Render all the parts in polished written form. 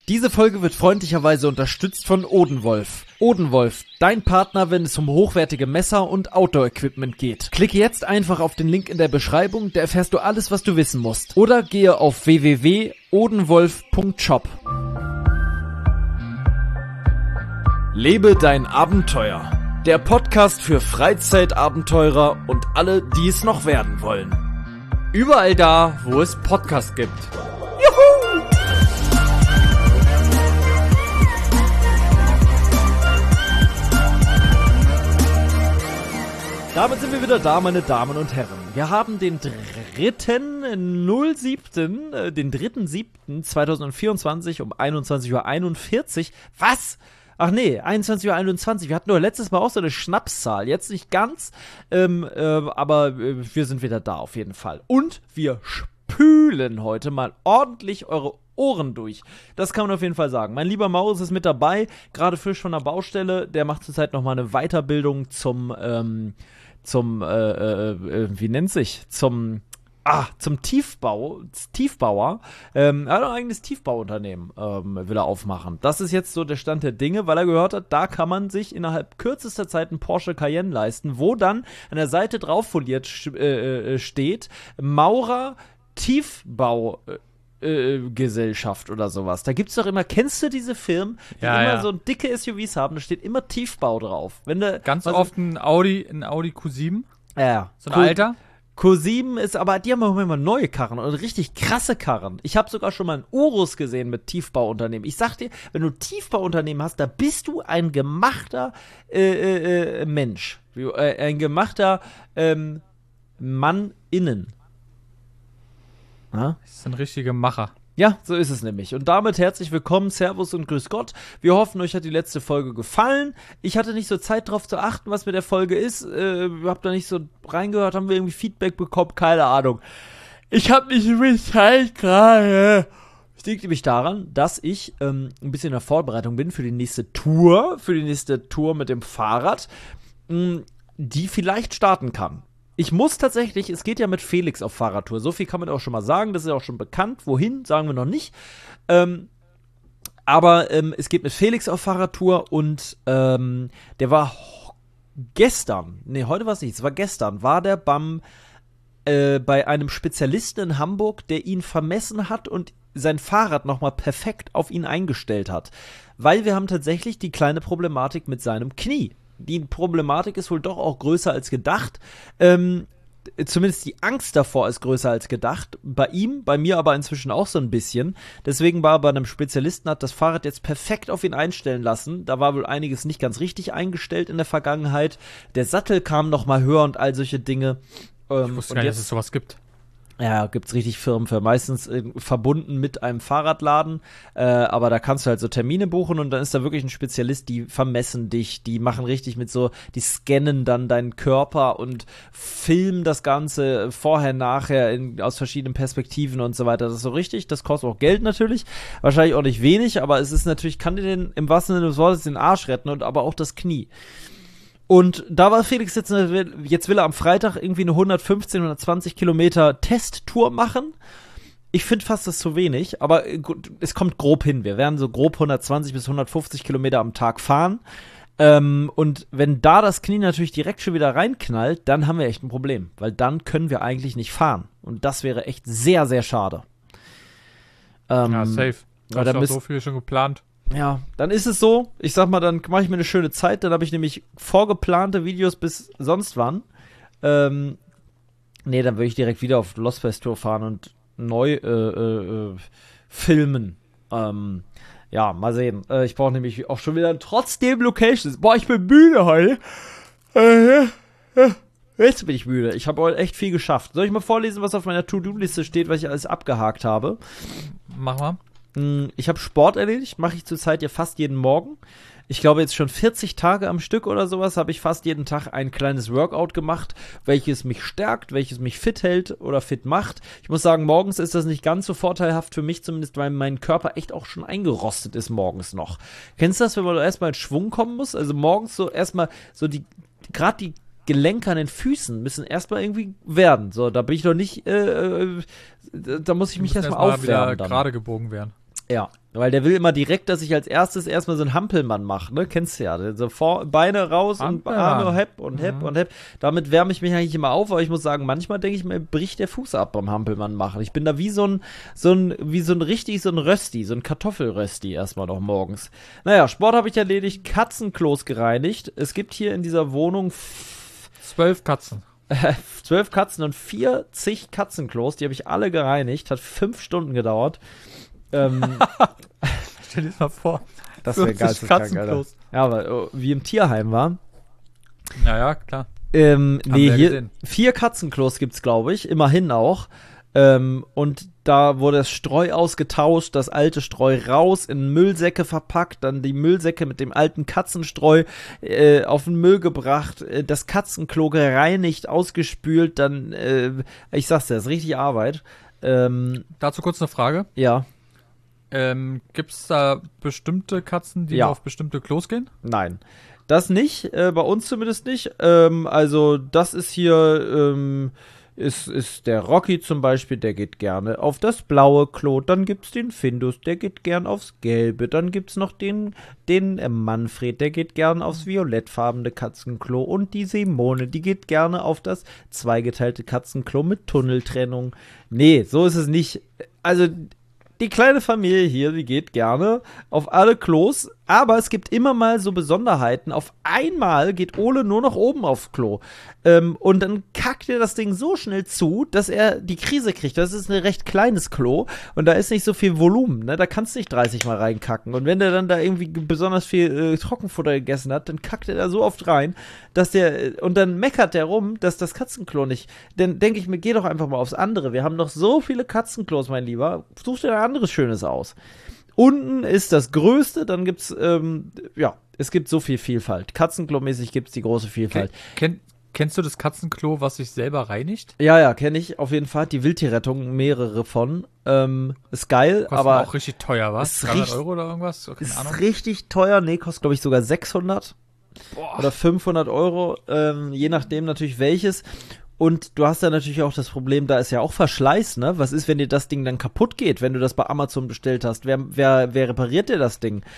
Diese Folge wird freundlicherweise unterstützt von Odenwolf. Odenwolf, dein Partner, wenn es um hochwertige Messer und Outdoor-Equipment geht. Klicke jetzt einfach auf den Link in der Beschreibung, da erfährst du alles, was du wissen musst. Oder gehe auf www.odenwolf.shop. Lebe dein Abenteuer. Der Podcast für Freizeitabenteurer und alle, die es noch werden wollen. Überall da, wo es Podcasts gibt. Damit sind wir wieder da, meine Damen und Herren. Wir haben den 3.7.2024 um 21:41 Uhr. Was? Ach nee, 21:21 Uhr. Wir hatten nur letztes Mal auch so eine Schnapszahl. Jetzt nicht ganz, aber wir sind wieder da auf jeden Fall. Und wir spülen heute mal ordentlich eure Ohren durch. Das kann man auf jeden Fall sagen. Mein lieber Maurus ist mit dabei, gerade frisch von der Baustelle. Der macht zurzeit nochmal eine Weiterbildung zum Tiefbauer. Er hat ein eigenes Tiefbauunternehmen, will er aufmachen. Das ist jetzt so der Stand der Dinge, weil er gehört hat, da kann man sich innerhalb kürzester Zeit einen Porsche Cayenne leisten, wo dann an der Seite drauf foliert steht, Maurer Tiefbau Gesellschaft oder sowas. Da gibt's doch immer, kennst du diese Firmen, die immer so dicke SUVs haben, da steht immer Tiefbau drauf. Wenn du ganz oft ein Audi Q7. Ja. So ein alter. Q7 ist, aber die haben auch immer neue Karren und richtig krasse Karren. Ich habe sogar schon mal einen Urus gesehen mit Tiefbauunternehmen. Ich sag dir, wenn du Tiefbauunternehmen hast, da bist du ein gemachter Mensch. Ein gemachter Mann innen. Das ist ein richtiger Macher. Ja, so ist es nämlich. Und damit herzlich willkommen, Servus und Grüß Gott. Wir hoffen, euch hat die letzte Folge gefallen. Ich hatte nicht so Zeit drauf zu achten, was mit der Folge ist. Hab da nicht so reingehört, haben wir irgendwie Feedback bekommen, keine Ahnung. Ich habe nicht so viel Zeit gerade. Es liegt nämlich daran, dass ich ein bisschen in der Vorbereitung bin für die nächste Tour mit dem Fahrrad, die vielleicht starten kann. Ich muss tatsächlich, es geht ja mit Felix auf Fahrradtour, so viel kann man auch schon mal sagen, das ist ja auch schon bekannt, wohin, sagen wir noch nicht, aber es geht mit Felix auf Fahrradtour und der war heute war es nicht, es war gestern, war der bei einem Spezialisten in Hamburg, der ihn vermessen hat und sein Fahrrad nochmal perfekt auf ihn eingestellt hat, weil wir haben tatsächlich die kleine Problematik mit seinem Knie. Die Problematik ist wohl doch auch größer als gedacht. Zumindest die Angst davor ist größer als gedacht. Bei ihm, bei mir aber inzwischen auch so ein bisschen. Deswegen war er bei einem Spezialisten, hat das Fahrrad jetzt perfekt auf ihn einstellen lassen. Da war wohl einiges nicht ganz richtig eingestellt in der Vergangenheit. Der Sattel kam noch mal höher und all solche Dinge. Ich wusste gar nicht, dass es sowas gibt. Ja, gibt's richtig Firmen für, meistens verbunden mit einem Fahrradladen, aber da kannst du halt so Termine buchen und dann ist da wirklich ein Spezialist, die vermessen dich, die machen richtig die scannen dann deinen Körper und filmen das Ganze vorher, nachher aus verschiedenen Perspektiven und so weiter. Das ist so richtig, das kostet auch Geld natürlich, wahrscheinlich auch nicht wenig, aber es ist natürlich, kann dir im wahrsten Sinne des Wortes den Arsch retten und aber auch das Knie. Und da war Felix jetzt will er am Freitag irgendwie eine 120 Kilometer Testtour machen. Ich finde fast das zu wenig, aber gut, es kommt grob hin. Wir werden so grob 120 bis 150 Kilometer am Tag fahren. Und wenn da das Knie natürlich direkt schon wieder reinknallt, dann haben wir echt ein Problem. Weil dann können wir eigentlich nicht fahren. Und das wäre echt sehr, sehr schade. Ja, safe. Du hast auch so viel schon geplant. Ja, dann ist es so, ich sag mal, dann mache ich mir eine schöne Zeit, dann habe ich nämlich vorgeplante Videos bis sonst wann. Dann würde ich direkt wieder auf Lost Fest Tour fahren und neu filmen. Ja, mal sehen. Ich brauche nämlich auch schon wieder trotzdem Locations. Boah, ich bin müde heute. Jetzt bin ich müde. Ich habe heute echt viel geschafft. Soll ich mal vorlesen, was auf meiner To-Do-Liste steht, was ich alles abgehakt habe? Mach mal. Ich habe Sport erledigt, mache ich zurzeit ja fast jeden Morgen. Ich glaube jetzt schon 40 Tage am Stück oder sowas habe ich fast jeden Tag ein kleines Workout gemacht, welches mich stärkt, welches mich fit hält oder fit macht. Ich muss sagen, morgens ist das nicht ganz so vorteilhaft für mich zumindest, weil mein Körper echt auch schon eingerostet ist morgens noch. Kennst du das, wenn man erstmal in Schwung kommen muss? Also morgens so erstmal so gerade die Gelenke an den Füßen müssen erstmal irgendwie werden. So, da bin ich doch nicht, da muss ich mich erstmal aufwärmen. Wieder gerade gebogen werden. Ja, Weil der will immer direkt, dass ich als erstes erstmal so einen Hampelmann mache, ne? Kennst du ja. So Beine raus und Arme hepp und hepp und hepp. Damit wärme ich mich eigentlich immer auf, aber ich muss sagen, manchmal denke ich mir, bricht der Fuß ab beim Hampelmann machen. Ich bin da wie so ein Rösti, so ein Kartoffelrösti erstmal noch morgens. Naja, Sport habe ich erledigt, Katzenklos gereinigt. Es gibt hier in dieser Wohnung 12 Katzen. 12 Katzen und 40 Katzenklos, die habe ich alle gereinigt. Hat 5 Stunden gedauert. Stell dir das mal vor. Das wäre geisteskrank, Alter. Ja, aber wie im Tierheim war. Naja, klar. Nee, hier 4 Katzenklos gibt's, glaube ich. Immerhin auch. Und da wurde das Streu ausgetauscht, das alte Streu raus, in Müllsäcke verpackt, dann die Müllsäcke mit dem alten Katzenstreu auf den Müll gebracht, das Katzenklo gereinigt, ausgespült, dann, ich sag's dir, das ist richtig Arbeit. Dazu kurz eine Frage. Ja. Gibt's da bestimmte Katzen, die nur auf bestimmte Klos gehen? Nein. Das nicht, bei uns zumindest nicht. Also das ist hier, ist der Rocky zum Beispiel, der geht gerne auf das blaue Klo. Dann gibt's den Findus, der geht gern aufs gelbe. Dann gibt's noch den Manfred, der geht gern aufs violettfarbene Katzenklo. Und die Simone, die geht gerne auf das zweigeteilte Katzenklo mit Tunneltrennung. Nee, so ist es nicht. Also die kleine Familie hier, die geht gerne auf alle Klos, aber es gibt immer mal so Besonderheiten. Auf einmal geht Ole nur noch oben aufs Klo. Und dann kackt er das Ding so schnell zu, dass er die Krise kriegt. Das ist ein recht kleines Klo und da ist nicht so viel Volumen, ne? Da kannst du nicht 30 Mal reinkacken. Und wenn der dann da irgendwie besonders viel Trockenfutter gegessen hat, dann kackt er da so oft rein, und dann meckert der rum, dass das Katzenklo nicht. Dann denke ich mir, geh doch einfach mal aufs andere. Wir haben noch so viele Katzenklos, mein Lieber. Such dir ein anderes Schönes aus. Unten ist das Größte, dann gibt's, es gibt so viel Vielfalt. Katzenklo-mäßig gibt's die große Vielfalt. Kennst du das Katzenklo, was sich selber reinigt? Ja, kenne ich auf jeden Fall. Die Wildtierrettung, mehrere von. Ist geil, kostet aber auch richtig teuer, was? 300 Euro oder irgendwas? Keine ist Ahnung. Richtig teuer. Nee, kostet, glaube ich, sogar 600 oder 500 Euro, je nachdem natürlich welches. Und du hast ja natürlich auch das Problem, da ist ja auch Verschleiß, ne? Was ist, wenn dir das Ding dann kaputt geht, wenn du das bei Amazon bestellt hast? Wer repariert dir das Ding?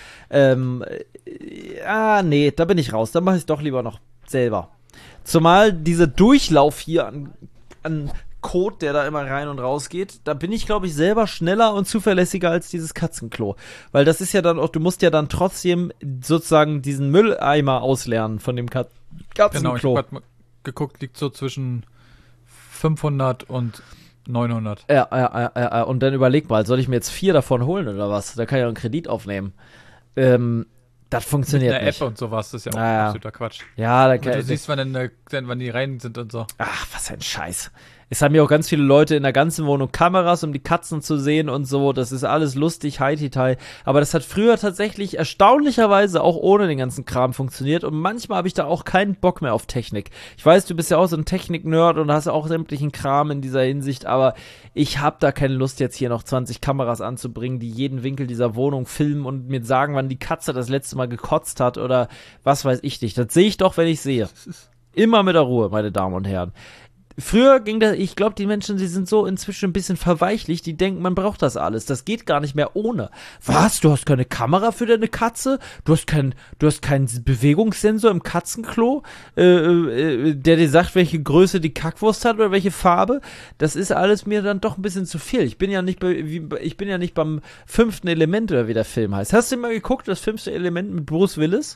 Nee, da bin ich raus. Da mache ich es doch lieber noch selber. Zumal dieser Durchlauf hier an Code, der da immer rein und raus geht, da bin ich, glaube ich, selber schneller und zuverlässiger als dieses Katzenklo. Weil das ist ja dann auch, du musst ja dann trotzdem sozusagen diesen Mülleimer ausleeren von dem Katzenklo. Genau, ich habe gerade geguckt, liegt so zwischen 500 und 900. Ja. Und dann überleg mal, soll ich mir jetzt 4 davon holen oder was? Da kann ich ja einen Kredit aufnehmen. Das funktioniert nicht. Mit einer App und sowas, das ist ja auch absoluter Quatsch. Ja, da du siehst, wann die rein sind und so. Ach, was ein Scheiß. Es haben ja auch ganz viele Leute in der ganzen Wohnung Kameras, um die Katzen zu sehen und so. Das ist alles lustig, Hi-Ti-Tai. Aber das hat früher tatsächlich erstaunlicherweise auch ohne den ganzen Kram funktioniert. Und manchmal habe ich da auch keinen Bock mehr auf Technik. Ich weiß, du bist ja auch so ein Technik-Nerd und hast auch sämtlichen Kram in dieser Hinsicht. Aber ich habe da keine Lust, jetzt hier noch 20 Kameras anzubringen, die jeden Winkel dieser Wohnung filmen und mir sagen, wann die Katze das letzte Mal gekotzt hat oder was weiß ich nicht. Das sehe ich doch, wenn ich sehe. Immer mit der Ruhe, meine Damen und Herren. Früher ging das, ich glaube, die Menschen, die sind so inzwischen ein bisschen verweichlicht, die denken, man braucht das alles. Das geht gar nicht mehr ohne. Was? Du hast keine Kamera für deine Katze? Du hast keinen Bewegungssensor im Katzenklo, der dir sagt, welche Größe die Kackwurst hat oder welche Farbe? Das ist alles mir dann doch ein bisschen zu viel. Ich bin ja nicht beim 5. Element oder wie der Film heißt. Hast du mal geguckt, das 5. Element mit Bruce Willis?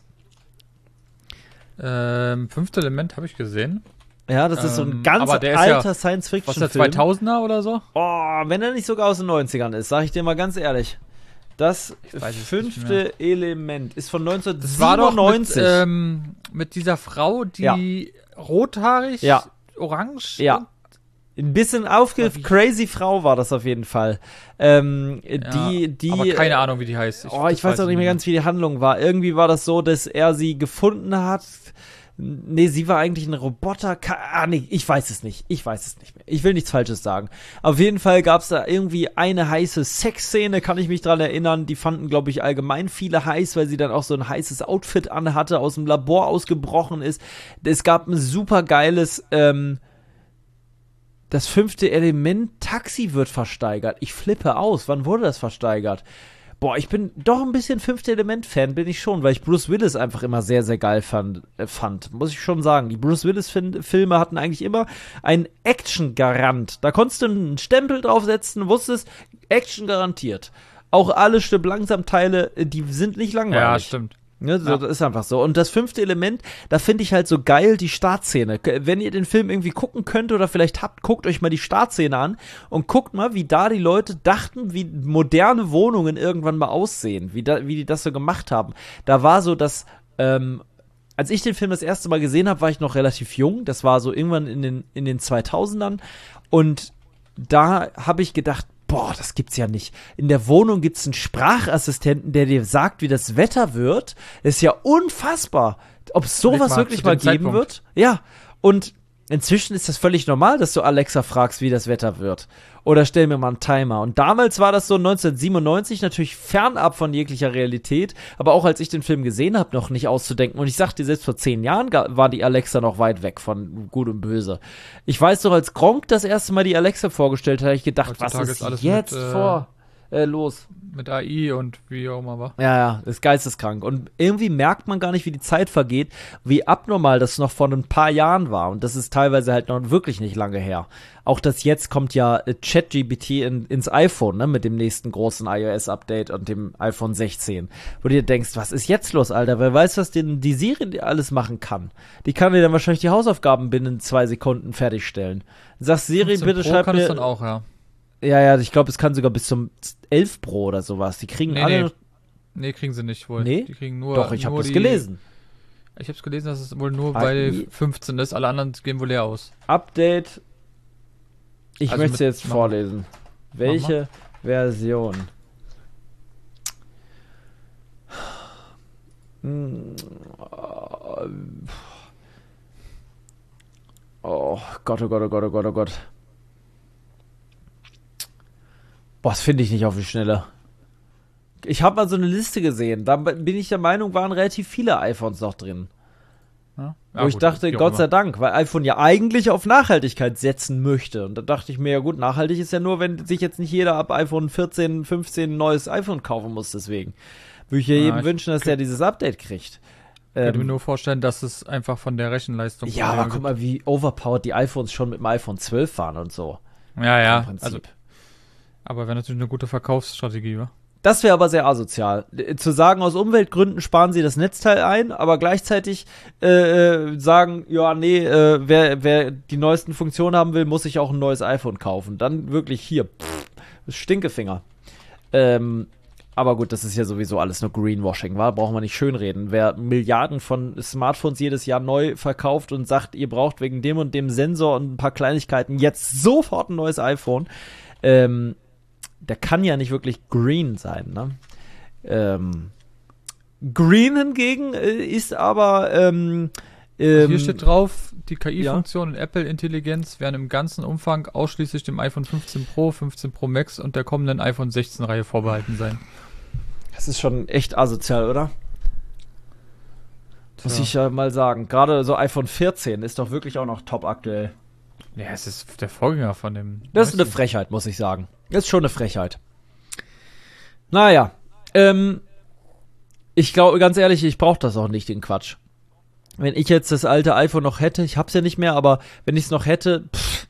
5. Element habe ich gesehen. Ja, das ist so ein ganz alter Science-Fiction-Film. Was, der 2000er oder so? Oh, wenn er nicht sogar aus den 90ern ist, sag ich dir mal ganz ehrlich. Das 5. Element ist von 1997. Das war doch mit dieser Frau, die rothaarig, orange. Ja. Ein bisschen crazy Frau war das auf jeden Fall. Die aber keine Ahnung, wie die heißt. Ich weiß auch nicht mehr ganz, wie die Handlung war. Irgendwie war das so, dass er sie gefunden hat. Nee, sie war eigentlich ein Roboter. Ich weiß es nicht mehr. Ich will nichts Falsches sagen. Auf jeden Fall gab es da irgendwie eine heiße Sexszene, kann ich mich dran erinnern. Die fanden, glaube ich, allgemein viele heiß, weil sie dann auch so ein heißes Outfit anhatte, aus dem Labor ausgebrochen ist. Es gab ein super geiles, das 5. Element, Taxi wird versteigert. Ich flippe aus. Wann wurde das versteigert? Boah, ich bin doch ein bisschen Fünfte Element-Fan, bin ich schon, weil ich Bruce Willis einfach immer sehr, sehr geil fand, muss ich schon sagen. Die Bruce Willis-Filme hatten eigentlich immer einen Action-Garant. Da konntest du einen Stempel draufsetzen, wusstest, Action garantiert. Auch alle Stück-Langsam-Teile, die sind nicht langweilig. Ja, stimmt. Ne, so, das ist einfach so. Und das fünfte Element, da finde ich halt so geil die Startszene. Wenn ihr den Film irgendwie gucken könnt oder vielleicht habt, guckt euch mal die Startszene an und guckt mal, wie da die Leute dachten, wie moderne Wohnungen irgendwann mal aussehen, wie die das so gemacht haben. Da war so das, als ich den Film das erste Mal gesehen habe, war ich noch relativ jung. Das war so irgendwann in den 2000ern. Und da habe ich gedacht, boah, das gibt's ja nicht. In der Wohnung gibt's einen Sprachassistenten, der dir sagt, wie das Wetter wird. Das ist ja unfassbar. Ob es sowas wirklich mal geben wird? Ja. Und inzwischen ist das völlig normal, dass du Alexa fragst, wie das Wetter wird. Oder stell mir mal einen Timer. Und damals war das so 1997 natürlich fernab von jeglicher Realität, aber auch als ich den Film gesehen habe, noch nicht auszudenken. Und ich sagte, selbst vor 10 Jahren war die Alexa noch weit weg von Gut und Böse. Ich weiß doch, als Gronk das erste Mal die Alexa vorgestellt hat, habe ich gedacht, heutzutage was ist jetzt los? Mit AI und wie auch immer war. Ja, ist geisteskrank. Und irgendwie merkt man gar nicht, wie die Zeit vergeht, wie abnormal das noch vor ein paar Jahren war. Und das ist teilweise halt noch wirklich nicht lange her. Auch das jetzt kommt ja ChatGPT ins iPhone, ne, mit dem nächsten großen iOS-Update und dem iPhone 16. Wo du dir denkst, was ist jetzt los, Alter? Wer weiß, was die Siri alles machen kann? Die kann dir dann wahrscheinlich die Hausaufgaben binnen 2 Sekunden fertigstellen. Sagst Siri, bitte schreib mir... Das dann auch, ja. Ja, ich glaube, es kann sogar bis zum 11 Pro oder sowas. Die kriegen alle... Nee, kriegen sie nicht wohl. Nee? Die kriegen nur... Doch, ich habe das gelesen. Ich habe es gelesen, dass es wohl nur bei 15 ist. Alle anderen gehen wohl leer aus. Update. Ich möchte es jetzt vorlesen. Welche Version? Oh Gott, oh Gott, oh Gott, oh Gott, oh Gott. Boah, das finde ich nicht auf die Schnelle. Ich habe mal so eine Liste gesehen. Da bin ich der Meinung, waren relativ viele iPhones noch drin. Ja, wo ich dachte, Gott sei Dank, weil iPhone ja eigentlich auf Nachhaltigkeit setzen möchte. Und da dachte ich mir, ja gut, nachhaltig ist ja nur, wenn sich jetzt nicht jeder ab iPhone 14, 15 ein neues iPhone kaufen muss. Deswegen würde ich ja jedem wünschen, dass der dieses Update kriegt. Ich könnte mir nur vorstellen, dass es einfach von der Rechenleistung... Ja, aber guck mal, wie overpowered die iPhones schon mit dem iPhone 12 waren und so. Ja, also... Aber wäre natürlich eine gute Verkaufsstrategie, wa? Das wäre aber sehr asozial. Zu sagen, aus Umweltgründen sparen sie das Netzteil ein, aber gleichzeitig sagen, ja, nee, wer die neuesten Funktionen haben will, muss sich auch ein neues iPhone kaufen. Dann wirklich hier, Stinkefinger. Aber gut, das ist ja sowieso alles nur Greenwashing, wa? Brauchen wir nicht schönreden. Wer Milliarden von Smartphones jedes Jahr neu verkauft und sagt, ihr braucht wegen dem und dem Sensor und ein paar Kleinigkeiten jetzt sofort ein neues iPhone, der kann ja nicht wirklich green sein, ne? Green hingegen ist aber hier steht drauf, die KI-Funktionen in Apple-Intelligenz werden im ganzen Umfang ausschließlich dem iPhone 15 Pro, 15 Pro Max und der kommenden iPhone 16-Reihe vorbehalten sein. Das ist schon echt asozial, oder? Muss ich ja mal sagen. Gerade so iPhone 14 ist doch wirklich auch noch top aktuell. Ja, es ist der Vorgänger von dem... Das ist eine Frechheit, muss ich sagen. Das ist schon eine Frechheit. Naja, ich glaube, ganz ehrlich, ich brauche das auch nicht, den Quatsch. Wenn ich jetzt das alte iPhone noch hätte, ich hab's ja nicht mehr, aber wenn ich es noch hätte,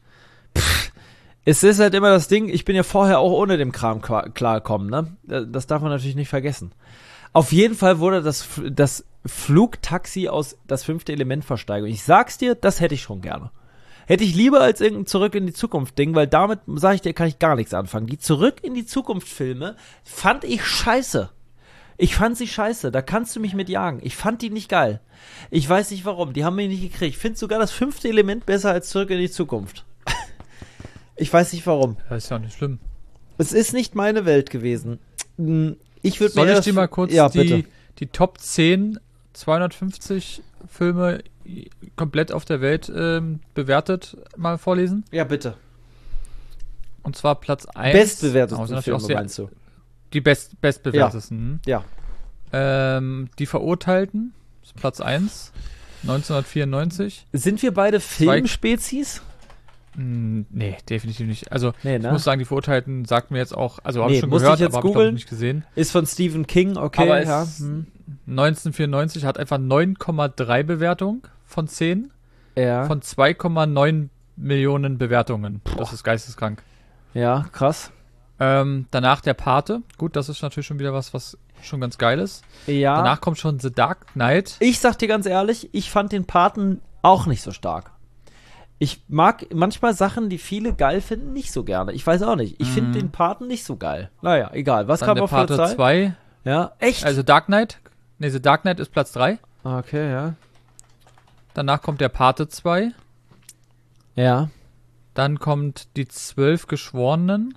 es ist halt immer das Ding, ich bin ja vorher auch ohne dem Kram klargekommen, ne? Das darf man natürlich nicht vergessen. Auf jeden Fall wurde das Flugtaxi aus das 5. Element Versteigerung. Ich sag's dir, das hätte ich schon gerne. Hätte ich lieber als irgendein Zurück in die Zukunft Ding, weil damit, sage ich dir, kann ich gar nichts anfangen. Die Zurück in die Zukunft Filme fand ich scheiße. Ich fand sie scheiße, da kannst du mich mit jagen. Ich fand die nicht geil. Ich weiß nicht warum, die haben mich nicht gekriegt. Ich finde sogar das 5. Element besser als Zurück in die Zukunft. Ich weiß nicht warum. Das ist ja nicht schlimm. Es ist nicht meine Welt gewesen. Soll ich dir mal kurz die Top 10 250 Filme komplett auf der Welt bewertet mal vorlesen? Ja, bitte. Und zwar Platz 1. Bestbewertesten Filme, meinst du? Die bestbewertesten. Ja. Die Verurteilten, Platz 1, 1994. Sind wir beide Filmspezies? Nee, definitiv nicht. Also, nee, ich muss sagen, die Verurteilten sagt mir jetzt auch, also habe ich schon gehört, aber habe ich nicht gesehen. Ist von Stephen King, okay. Aber 1994 hat einfach 9,3 Bewertung von 10 von 2,9 Millionen Bewertungen. Boah. Das ist geisteskrank. Ja, krass. Danach der Pate. Gut, das ist natürlich schon wieder was schon ganz geil ist. Ja. Danach kommt schon The Dark Knight. Ich sag dir ganz ehrlich, ich fand den Paten auch nicht so stark. Ich mag manchmal Sachen, die viele geil finden, nicht so gerne. Ich weiß auch nicht. Ich finde den Paten nicht so geil. Naja, egal. Was kam auf Platz 2? Pate 2. Ja, echt? Also Dark Knight. Nee, The Dark Knight ist Platz 3. Okay, ja. Danach kommt der Pate 2. Ja. Dann kommt die 12 Geschworenen.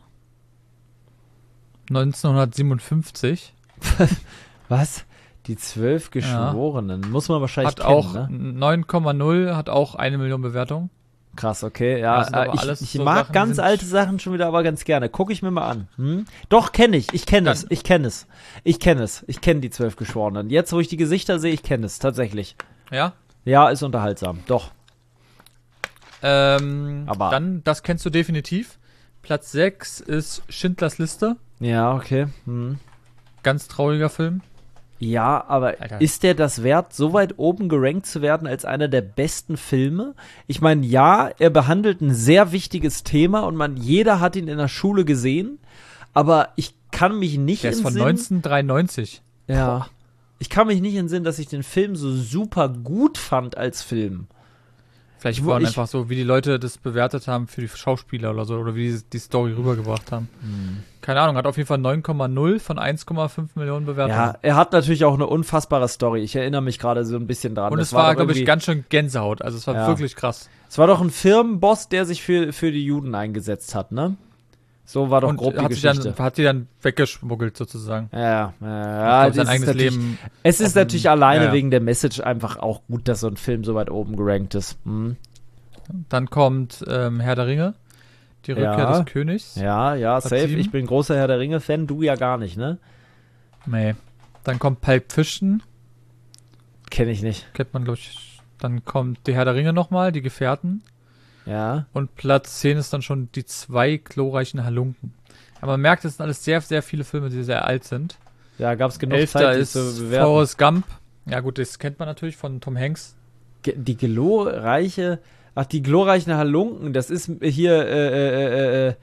1957. Was? Die 12 Geschworenen. Ja. Muss man wahrscheinlich kennen, auch ne? 9,0, hat auch 1 Million Bewertung. Krass, okay. Ja, ich so mag Sachen ganz alte Sachen schon wieder aber ganz gerne. Gucke ich mir mal an. Doch, kenne ich. Ich kenne es. Ich kenne die 12 Geschworenen. Jetzt, wo ich die Gesichter sehe, ich kenne es. Tatsächlich. Ja? Ja, ist unterhaltsam. Doch. Aber dann, das kennst du definitiv. Platz 6 ist Schindlers Liste. Ja, okay. Ganz trauriger Film. Ja, aber Alter, ist der das wert, so weit oben gerankt zu werden als einer der besten Filme? Ich meine, ja, er behandelt ein sehr wichtiges Thema und jeder hat ihn in der Schule gesehen, aber ich kann mich nicht der ist von 1993. Ja. Boah. Ich kann mich nicht entsinnen, dass ich den Film so super gut fand als Film. Vielleicht waren einfach so, wie die Leute das bewertet haben für die Schauspieler oder so, oder wie die Story rübergebracht haben. Keine Ahnung, hat auf jeden Fall 9,0 von 1,5 Millionen Bewertungen. Ja, er hat natürlich auch eine unfassbare Story. Ich erinnere mich gerade so ein bisschen dran. Und es war glaube ich, ganz schön Gänsehaut. Also es war wirklich krass. Es war doch ein Firmenboss, der sich für die Juden eingesetzt hat, ne? So war doch grob die Geschichte. Hat die dann weggeschmuggelt sozusagen. Ja, sein eigenes Leben. Es ist natürlich alleine wegen der Message einfach auch gut, dass so ein Film so weit oben gerankt ist. Dann kommt Herr der Ringe, die Rückkehr des Königs. Ja, safe. 7. Ich bin großer Herr der Ringe-Fan, du ja gar nicht, ne? Nee. Dann kommt Pulp Fiction. Kenn ich nicht. Kennt man, glaube ich. Dann kommt die Herr der Ringe nochmal, die Gefährten. Ja. Und Platz 10 ist dann schon die 2 glorreichen Halunken. Aber man merkt, es sind alles sehr, sehr viele Filme, die sehr alt sind. Ja, gab es genug 11. Zeit, die zu bewerten. Forrest Gump. Ja gut, das kennt man natürlich von Tom Hanks. Die glorreichen Halunken, das ist hier,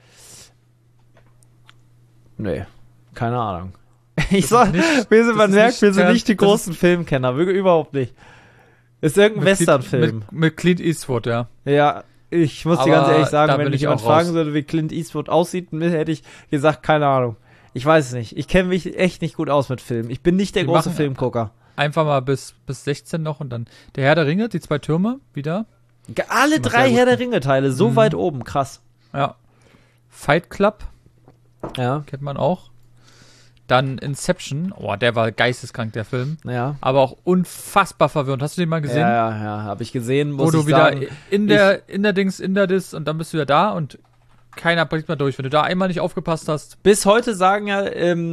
nee, keine Ahnung. Man merkt, wir sind nicht die großen Filmkenner, wirklich überhaupt nicht. Ist irgendein Western-Film. Mit Clint Eastwood, ja. Ja, ich muss dir ganz ehrlich sagen, wenn mich jemand fragen würde, wie Clint Eastwood aussieht, hätte ich gesagt, keine Ahnung. Ich weiß es nicht. Ich kenne mich echt nicht gut aus mit Filmen. Ich bin nicht der große Filmgucker. Einfach mal bis 16 noch und dann der Herr der Ringe, die 2 Türme, wieder. Alle 3 Herr der Ringe-Teile, so weit oben, krass. Ja. Fight Club. Ja. Kennt man auch. Dann Inception. Oh, der war geisteskrank, der Film. Ja. Aber auch unfassbar verwirrend. Hast du den mal gesehen? Ja, habe ich gesehen, muss ich sagen. Wo du wieder in der Dis und dann bist du wieder da und keiner bringt mal durch. Wenn du da einmal nicht aufgepasst hast. Bis heute sagen ja,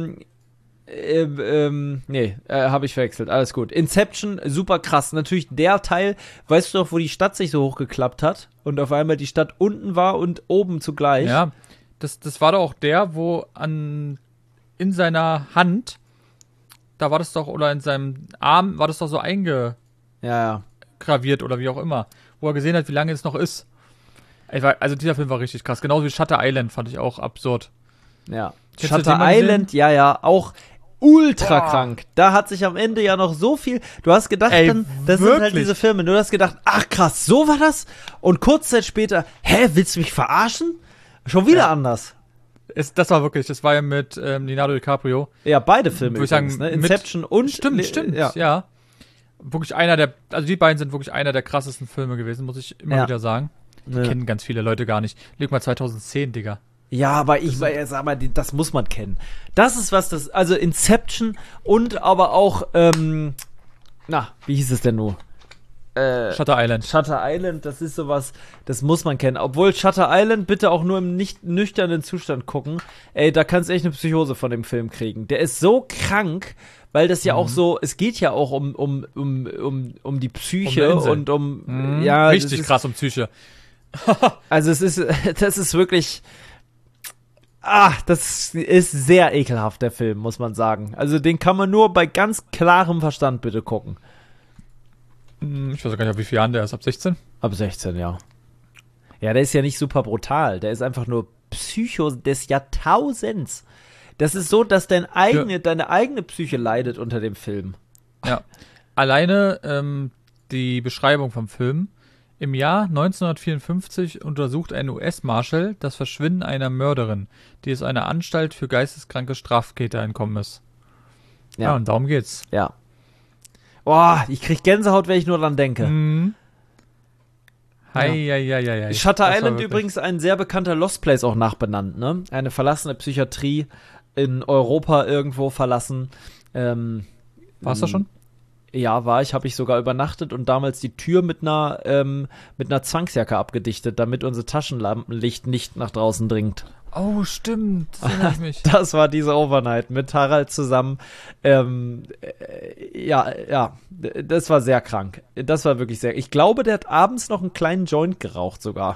habe ich verwechselt. Alles gut. Inception, super krass. Natürlich der Teil, weißt du doch, wo die Stadt sich so hochgeklappt hat und auf einmal die Stadt unten war und oben zugleich. Ja, das war doch auch der, wo in seiner Hand, da war das doch, oder in seinem Arm, war das doch so eingegraviert oder wie auch immer, wo er gesehen hat, wie lange es noch ist. Also dieser Film war richtig krass. Genauso wie Shutter Island fand ich auch absurd. Ja. Shutter Island, auch ultra krank. Da hat sich am Ende ja noch so viel, du hast gedacht, das sind halt diese Filme, du hast gedacht, ach krass, so war das? Und kurz Zeit später, willst du mich verarschen? Schon wieder anders. Das war ja mit Leonardo DiCaprio. Ja, beide Filme übrigens, sagen, ne? Inception und... Stimmt, ja. Wirklich also die beiden sind wirklich einer der krassesten Filme gewesen, muss ich immer wieder sagen. Die kennen ganz viele Leute gar nicht. Leg mal 2010, Digga. Ja, aber sag mal, das muss man kennen. Das ist also Inception und aber auch, wie hieß es denn nur? Shutter Island. Shutter Island, das ist sowas, das muss man kennen. Obwohl Shutter Island bitte auch nur im nicht nüchternen Zustand gucken. Da kannst du echt eine Psychose von dem Film kriegen. Der ist so krank, weil das ja auch so, es geht ja auch um die Psyche und richtig krass um Psyche. Also das ist wirklich, das ist sehr ekelhaft, der Film, muss man sagen. Also den kann man nur bei ganz klarem Verstand bitte gucken. Ich weiß gar nicht, ab wie vielen Jahren der ist, ab 16? Ab 16, ja. Ja, der ist ja nicht super brutal, der ist einfach nur Psycho des Jahrtausends. Das ist so, dass deine eigene Psyche leidet unter dem Film. Ja, alleine die Beschreibung vom Film. Im Jahr 1954 untersucht ein US-Marshal das Verschwinden einer Mörderin, die aus einer Anstalt für geisteskranke Straftäter entkommen ist. Ja, und darum geht's. Ja. Boah, ich krieg Gänsehaut, wenn ich nur dran denke. Mhm. Hei. Shutter Island übrigens ein sehr bekannter Lost Place auch nachbenannt, ne? Eine verlassene Psychiatrie in Europa irgendwo verlassen. Warst du schon? Ja, habe ich sogar übernachtet und damals die Tür mit einer Zwangsjacke abgedichtet, damit unser Taschenlampenlicht nicht nach draußen dringt. Oh, stimmt. Das erinnert mich. Das war diese Overnight mit Harald zusammen. Ja, das war sehr krank. Das war wirklich sehr. Ich glaube, der hat abends noch einen kleinen Joint geraucht sogar.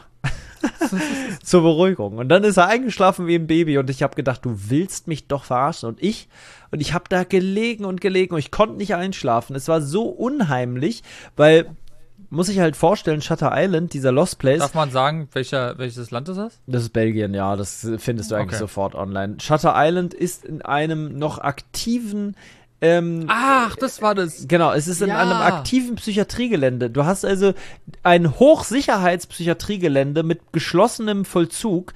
Zur Beruhigung. Und dann ist er eingeschlafen wie ein Baby und ich habe gedacht, du willst mich doch verarschen. Und ich habe da gelegen und ich konnte nicht einschlafen. Es war so unheimlich, weil, muss ich halt vorstellen, Shutter Island, dieser Lost Place. Darf man sagen, welches Land ist das? Das ist Belgien, ja, das findest du eigentlich sofort online. Shutter Island ist in einem noch aktiven das war das. Genau, es ist in einem aktiven Psychiatriegelände. Du hast also ein Hochsicherheitspsychiatriegelände mit geschlossenem Vollzug,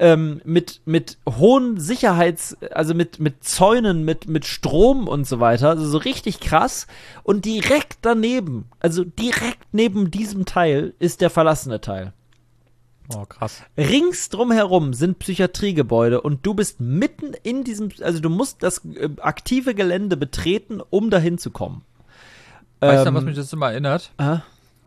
mit hohen also mit Zäunen, mit Strom und so weiter. Also so richtig krass. Und direkt daneben, also direkt neben diesem Teil, ist der verlassene Teil. Oh, krass. Rings drumherum sind Psychiatriegebäude und du bist mitten in diesem, also du musst das aktive Gelände betreten, um dahin zu kommen. Weißt du, was mich das immer erinnert? Aha.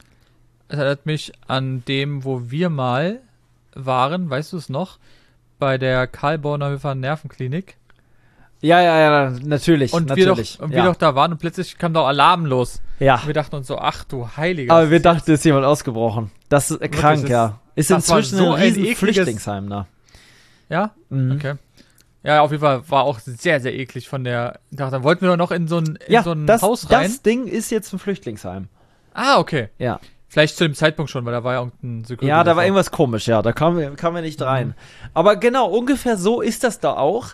Es erinnert mich an dem, wo wir mal waren, weißt du es noch? Bei der Karl-Bornhöfer Nervenklinik. Ja, natürlich. Und wir doch da waren und plötzlich kam da Alarm los. Ja. Und wir dachten uns so, ach du Heiliger. Aber wir dachten, es ist jemand ausgebrochen. Das ist krank, ja. Ist inzwischen so ein riesen Flüchtlingsheim da. Ja? Mhm. Okay. Ja, auf jeden Fall war auch sehr, sehr eklig von der. Da wollten wir doch noch in so ein Haus rein. Das Ding ist jetzt ein Flüchtlingsheim. Ah, okay. Ja. Vielleicht zu dem Zeitpunkt schon, weil da war ja irgendein Security. Ja, da war irgendwas komisch, ja. Da kamen wir nicht rein. Aber genau, ungefähr so ist das da auch.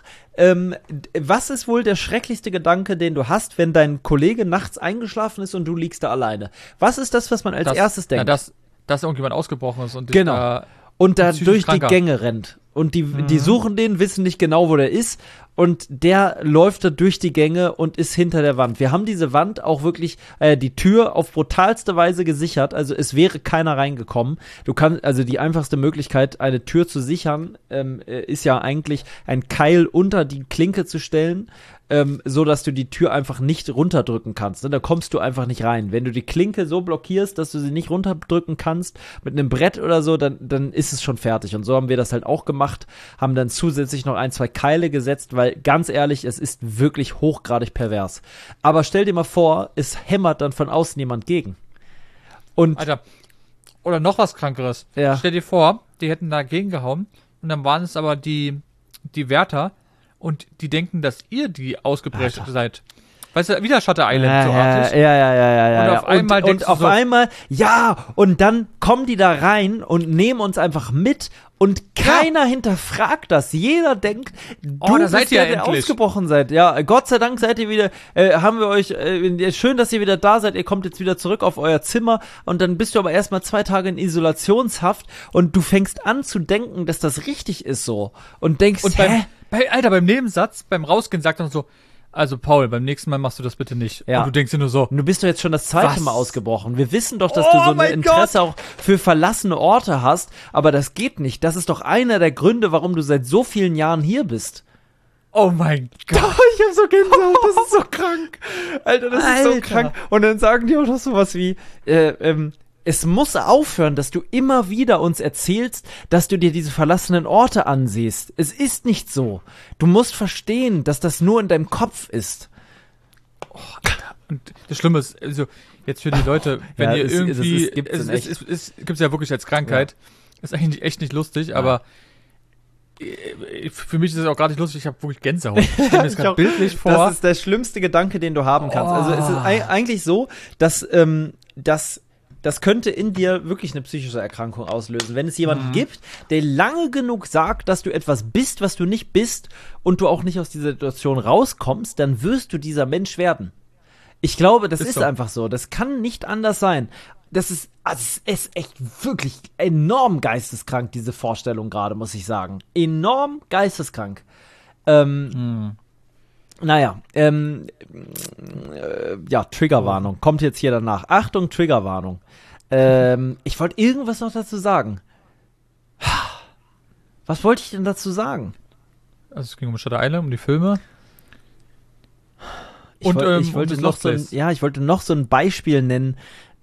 Was ist wohl der schrecklichste Gedanke, den du hast, wenn dein Kollege nachts eingeschlafen ist und du liegst da alleine? Was ist das, was man als erstes denkt? Dass irgendjemand ausgebrochen ist und dich da durch die Gänge rennt. Und die suchen den, wissen nicht genau, wo der ist. Und der läuft da durch die Gänge und ist hinter der Wand. Wir haben diese Wand auch wirklich, die Tür auf brutalste Weise gesichert. Also es wäre keiner reingekommen. Also die einfachste Möglichkeit, eine Tür zu sichern, ist ja eigentlich ein Keil unter die Klinke zu stellen, so dass du die Tür einfach nicht runterdrücken kannst. Ne? Da kommst du einfach nicht rein. Wenn du die Klinke so blockierst, dass du sie nicht runterdrücken kannst, mit einem Brett oder so, dann ist es schon fertig. Und so haben wir das halt auch gemacht, haben dann zusätzlich noch 1, 2 Keile gesetzt, weil ganz ehrlich, es ist wirklich hochgradig pervers. Aber stell dir mal vor, es hämmert dann von außen jemand gegen. Und Alter, oder noch was Krankeres. Ja. Stell dir vor, die hätten da gegengehauen und dann waren es aber die Wärter und die denken, dass ihr die ausgebrecht seid. Weißt du, wieder Shutter Island so artig. Ja. Und auf einmal und auf einmal, und dann kommen die da rein und nehmen uns einfach mit und keiner hinterfragt das. Jeder denkt, du da seid bist ihr der endlich ausgebrochen seid. Ja, Gott sei Dank seid ihr wieder, haben wir euch, schön, dass ihr wieder da seid. Ihr kommt jetzt wieder zurück auf euer Zimmer und dann bist du aber erstmal 2 Tage in Isolationshaft und du fängst an zu denken, dass das richtig ist so. Und denkst, und beim Nebensatz, beim Rausgehen sagt er so, also Paul, beim nächsten Mal machst du das bitte nicht. Ja. Und du denkst dir nur so. Und du bist doch jetzt schon das zweite Mal ausgebrochen. Wir wissen doch, dass du so ein Interesse auch für verlassene Orte hast, aber das geht nicht. Das ist doch einer der Gründe, warum du seit so vielen Jahren hier bist. Oh mein Gott. Ich hab so Gänsehaut, das ist so krank. Alter, das ist so krank. Und dann sagen die auch noch sowas wie, es muss aufhören, dass du immer wieder uns erzählst, dass du dir diese verlassenen Orte ansiehst. Es ist nicht so. Du musst verstehen, dass das nur in deinem Kopf ist. Oh, Alter. Und das Schlimme ist, also jetzt für die Leute, wenn ihr irgendwie, gibt's ja wirklich als Krankheit. Ist eigentlich echt nicht lustig, aber für mich ist es auch gerade nicht lustig, ich habe wirklich Gänsehaut. Ich stelle mir das gerade bildlich vor. Das ist der schlimmste Gedanke, den du haben kannst. Also es ist eigentlich so, dass das könnte in dir wirklich eine psychische Erkrankung auslösen. Wenn es jemanden gibt, der lange genug sagt, dass du etwas bist, was du nicht bist und du auch nicht aus dieser Situation rauskommst, dann wirst du dieser Mensch werden. Ich glaube, das ist so. Einfach so. Das kann nicht anders sein. Das ist echt wirklich enorm geisteskrank, diese Vorstellung gerade, muss ich sagen. Enorm geisteskrank. Naja, Triggerwarnung. Kommt jetzt hier danach. Achtung, Triggerwarnung. Ich wollte irgendwas noch dazu sagen. Was wollte ich denn dazu sagen? Also es ging um Shutter Island, um die Filme. Ich wollte noch so ein Beispiel nennen.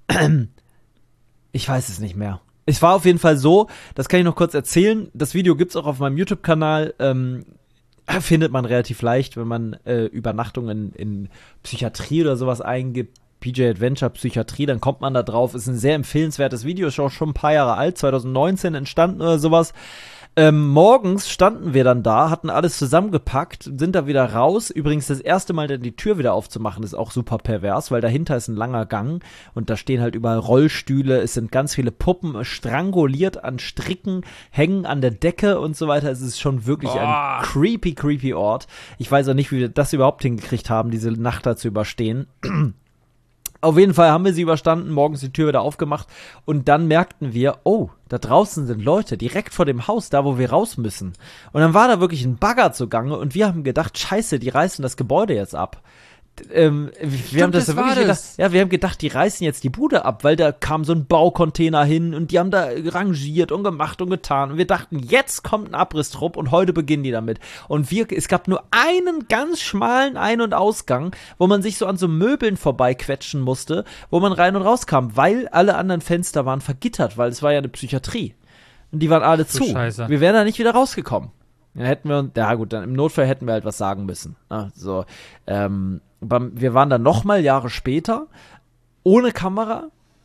Ich weiß es nicht mehr. Es war auf jeden Fall so, das kann ich noch kurz erzählen. Das Video gibt's auch auf meinem YouTube-Kanal. Findet man relativ leicht, wenn man Übernachtungen in Psychiatrie oder sowas eingibt. PJ Adventure Psychiatrie, dann kommt man da drauf. Ist ein sehr empfehlenswertes Video, ist auch schon ein paar Jahre alt, 2019 entstanden oder sowas. Morgens standen wir dann da, hatten alles zusammengepackt, sind da wieder raus. Übrigens das erste Mal dann die Tür wieder aufzumachen, ist auch super pervers, weil dahinter ist ein langer Gang und da stehen halt überall Rollstühle, es sind ganz viele Puppen stranguliert an Stricken, hängen an der Decke und so weiter. Es ist schon wirklich ein creepy Ort. Ich weiß auch nicht, wie wir das überhaupt hingekriegt haben, diese Nacht da zu überstehen. Auf jeden Fall haben wir sie überstanden, morgens die Tür wieder aufgemacht und dann merkten wir, oh, da draußen sind Leute, direkt vor dem Haus, da wo wir raus müssen. Und dann war da wirklich ein Bagger zugange und wir haben gedacht, scheiße, die reißen das Gebäude jetzt ab. Wir haben gedacht, die reißen jetzt die Bude ab, weil da kam so ein Baucontainer hin und die haben da rangiert und gemacht und getan und wir dachten, jetzt kommt ein Abrisstrupp und heute beginnen die damit. Und es gab nur einen ganz schmalen Ein- und Ausgang, wo man sich so an so Möbeln vorbeiquetschen musste, wo man rein und rauskam, weil alle anderen Fenster waren vergittert, weil es war ja eine Psychiatrie. Und die waren alle zu. Scheiße. Wir wären da nicht wieder rausgekommen. Dann im Notfall hätten wir halt was sagen müssen. Wir waren dann nochmal Jahre später, ohne Kamera.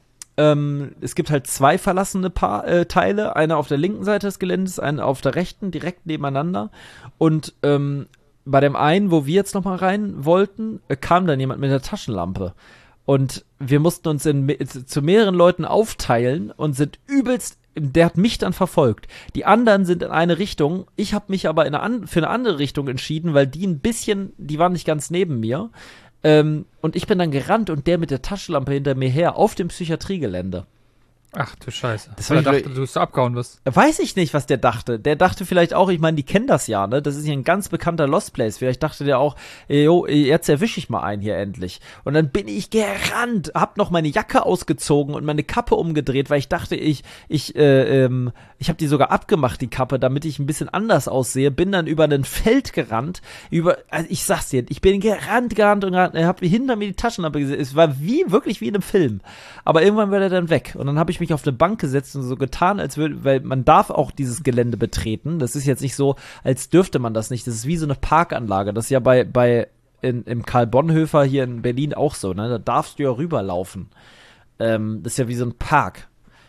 Es gibt halt 2 verlassene Teile, einer auf der linken Seite des Geländes, einer auf der rechten, direkt nebeneinander. Und bei dem einen, wo wir jetzt nochmal rein wollten, kam dann jemand mit einer Taschenlampe. Und wir mussten uns zu mehreren Leuten aufteilen und sind übelst. Der hat mich dann verfolgt. Die anderen sind in eine Richtung. Ich habe mich aber für eine andere Richtung entschieden, weil die waren nicht ganz neben mir. Und ich bin dann gerannt und der mit der Taschenlampe hinter mir her auf dem Psychiatriegelände. Ach du Scheiße. Der dachte, du bist abgehauen wirst. Weiß ich nicht, was der dachte. Der dachte vielleicht auch, ich meine, die kennen das ja, ne? Das ist hier ein ganz bekannter Lost Place. Vielleicht dachte der auch, jetzt erwische ich mal einen hier endlich. Und dann bin ich gerannt, hab noch meine Jacke ausgezogen und meine Kappe umgedreht, weil ich dachte, ich habe die sogar abgemacht, die Kappe, damit ich ein bisschen anders aussehe. Bin dann über ein Feld gerannt. Also ich sag's dir, ich bin gerannt und hab hinter mir die Taschenlampe gesehen. Es war wirklich wie in einem Film. Aber irgendwann war der dann weg. Und dann habe ich mich auf eine Bank gesetzt und so getan, weil man darf auch dieses Gelände betreten. Das ist jetzt nicht so, als dürfte man das nicht. Das ist wie so eine Parkanlage. Das ist ja im Karl-Bonhoeffer hier in Berlin auch so, ne? Da darfst du ja rüberlaufen. Das ist ja wie so ein Park.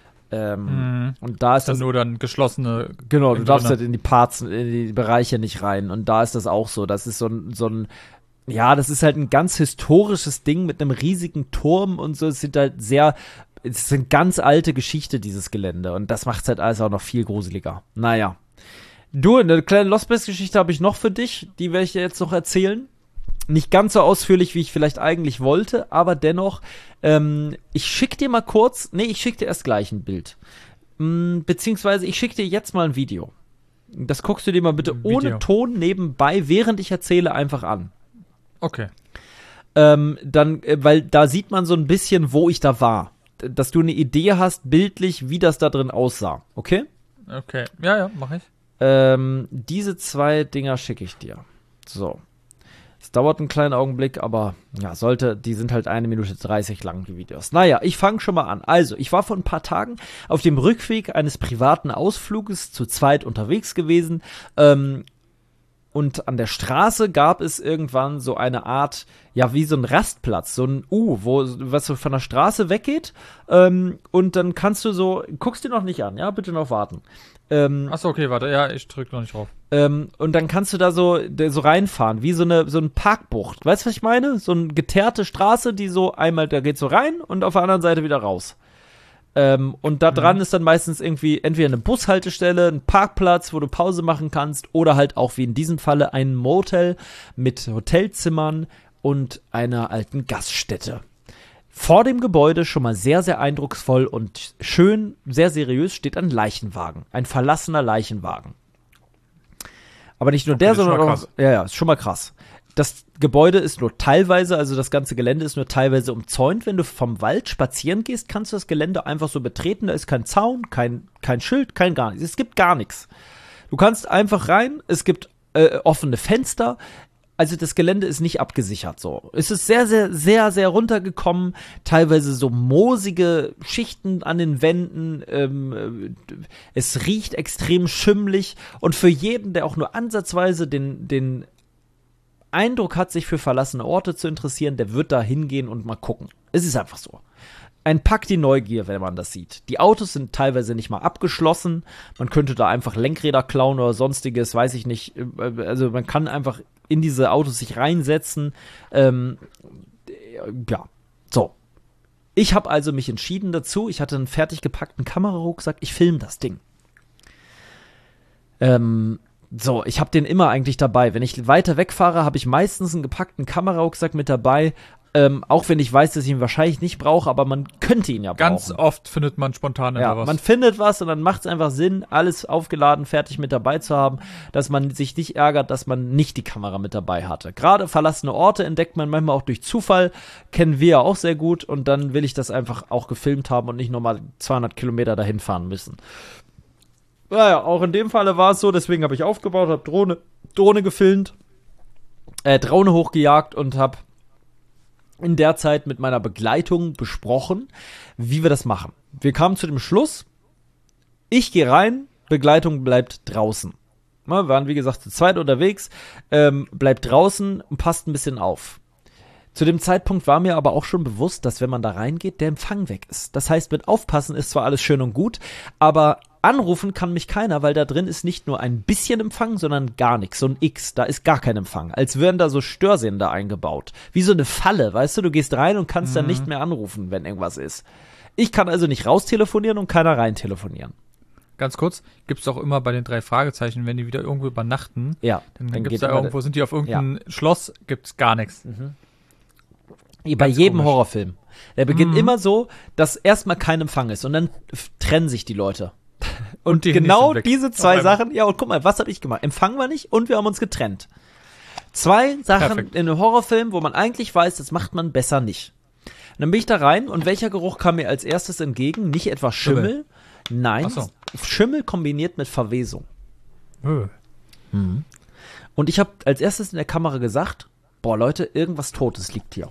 Und da ist dann nur dann geschlossene. Genau, du darfst halt in die Bereiche nicht rein. Und da ist das auch so. Das ist so ein das ist halt ein ganz historisches Ding mit einem riesigen Turm und so. Es ist eine ganz alte Geschichte, dieses Gelände. Und das macht es halt alles auch noch viel gruseliger. Naja. Du, eine kleine Lost Place-Geschichte habe ich noch für dich. Die werde ich dir jetzt noch erzählen. Nicht ganz so ausführlich, wie ich vielleicht eigentlich wollte, aber dennoch, ich schicke dir erst gleich ein Bild. Beziehungsweise ich schicke dir jetzt mal ein Video. Das guckst du dir mal bitte ohne Ton nebenbei, während ich erzähle, einfach an. Okay. Weil da sieht man so ein bisschen, wo ich da war. Dass du eine Idee hast, bildlich, wie das da drin aussah. Okay? Okay. Ja, mach ich. Diese 2 Dinger schicke ich dir. So. Es dauert einen kleinen Augenblick, aber ja, die sind halt 1 Minute 30 lang, die Videos. Naja, ich fange schon mal an. Also, ich war vor ein paar Tagen auf dem Rückweg eines privaten Ausfluges zu zweit unterwegs gewesen. Und an der Straße gab es irgendwann so eine Art, ja, wie so ein Rastplatz, so ein was so von der Straße weggeht. Und dann kannst du so, guckst dir noch nicht an, ja, bitte noch warten. Achso, okay, warte, ja, ich drück noch nicht drauf. Und dann kannst du da so reinfahren, wie so ein Parkbucht. Weißt du, was ich meine? So eine geteerte Straße, die so einmal, da geht so rein und auf der anderen Seite wieder raus. Und da dran ist dann meistens irgendwie entweder eine Bushaltestelle, ein Parkplatz, wo du Pause machen kannst, oder halt auch wie in diesem Falle ein Motel mit Hotelzimmern und einer alten Gaststätte. Vor dem Gebäude, schon mal sehr, sehr eindrucksvoll und schön, sehr seriös, steht ein Leichenwagen. Ein verlassener Leichenwagen. Aber nicht nur der, sondern auch, ja, ist schon mal krass. Das Gebäude ist nur teilweise, also das ganze Gelände ist nur teilweise umzäunt. Wenn du vom Wald spazieren gehst, kannst du das Gelände einfach so betreten. Da ist kein Zaun, kein Schild, kein gar nichts. Es gibt gar nichts. Du kannst einfach rein, es gibt offene Fenster. Also das Gelände ist nicht abgesichert so. Es ist sehr, sehr, sehr, sehr runtergekommen. Teilweise so moosige Schichten an den Wänden. Es riecht extrem schimmlig. Und für jeden, der auch nur ansatzweise den Eindruck hat, sich für verlassene Orte zu interessieren, der wird da hingehen und mal gucken. Es ist einfach so. Ein Pack die Neugier, wenn man das sieht. Die Autos sind teilweise nicht mal abgeschlossen. Man könnte da einfach Lenkräder klauen oder sonstiges, weiß ich nicht. Also man kann einfach in diese Autos sich reinsetzen. Ja, so. Ich habe also mich entschieden dazu. Ich hatte einen fertig gepackten Kamerarucksack. Ich filme das Ding. So, ich habe den immer eigentlich dabei. Wenn ich weiter wegfahre, habe ich meistens einen gepackten Kamerarucksack mit dabei. Auch wenn ich weiß, dass ich ihn wahrscheinlich nicht brauche, aber man könnte ihn ja brauchen. Ganz oft findet man spontan ja, was. Man findet was und dann macht es einfach Sinn, alles aufgeladen, fertig mit dabei zu haben, dass man sich nicht ärgert, dass man nicht die Kamera mit dabei hatte. Gerade verlassene Orte entdeckt man manchmal auch durch Zufall, kennen wir ja auch sehr gut, und dann will ich das einfach auch gefilmt haben und nicht nochmal 200 Kilometer dahin fahren müssen. Naja, auch in dem Falle war es so, deswegen habe ich aufgebaut, habe Drohne gefilmt, Drohne hochgejagt und habe in der Zeit mit meiner Begleitung besprochen, wie wir das machen. Wir kamen zu dem Schluss, ich gehe rein, Begleitung bleibt draußen. Wir waren, wie gesagt, zu zweit unterwegs, bleibt draußen und passt ein bisschen auf. Zu dem Zeitpunkt war mir aber auch schon bewusst, dass wenn man da reingeht, der Empfang weg ist. Das heißt, mit Aufpassen ist zwar alles schön und gut, aber anrufen kann mich keiner, weil da drin ist nicht nur ein bisschen Empfang, sondern gar nichts. So ein X, da ist gar kein Empfang. Als wären da so Störsender eingebaut. Wie so eine Falle, weißt du? Du gehst rein und kannst dann nicht mehr anrufen, wenn irgendwas ist. Ich kann also nicht raus telefonieren und keiner rein telefonieren. Ganz kurz, gibt es auch immer bei den 3 Fragezeichen, wenn die wieder irgendwo übernachten, ja, dann gibt es da irgendwo, sind die auf irgendeinem Schloss, gibt es gar nichts. Bei jedem komisch. Horrorfilm. Der beginnt immer so, dass erstmal kein Empfang ist und dann trennen sich die Leute. Und genau diese 2 Sachen, ja, und guck mal, was habe ich gemacht? Empfang war nicht und wir haben uns getrennt. 2 Sachen Perfekt. In einem Horrorfilm, wo man eigentlich weiß, das macht man besser nicht. Und dann bin ich da rein und welcher Geruch kam mir als erstes entgegen? Nicht etwa Schimmel. Nein, so. Schimmel kombiniert mit Verwesung. Und ich habe als erstes in der Kamera gesagt, boah Leute, irgendwas Totes liegt hier.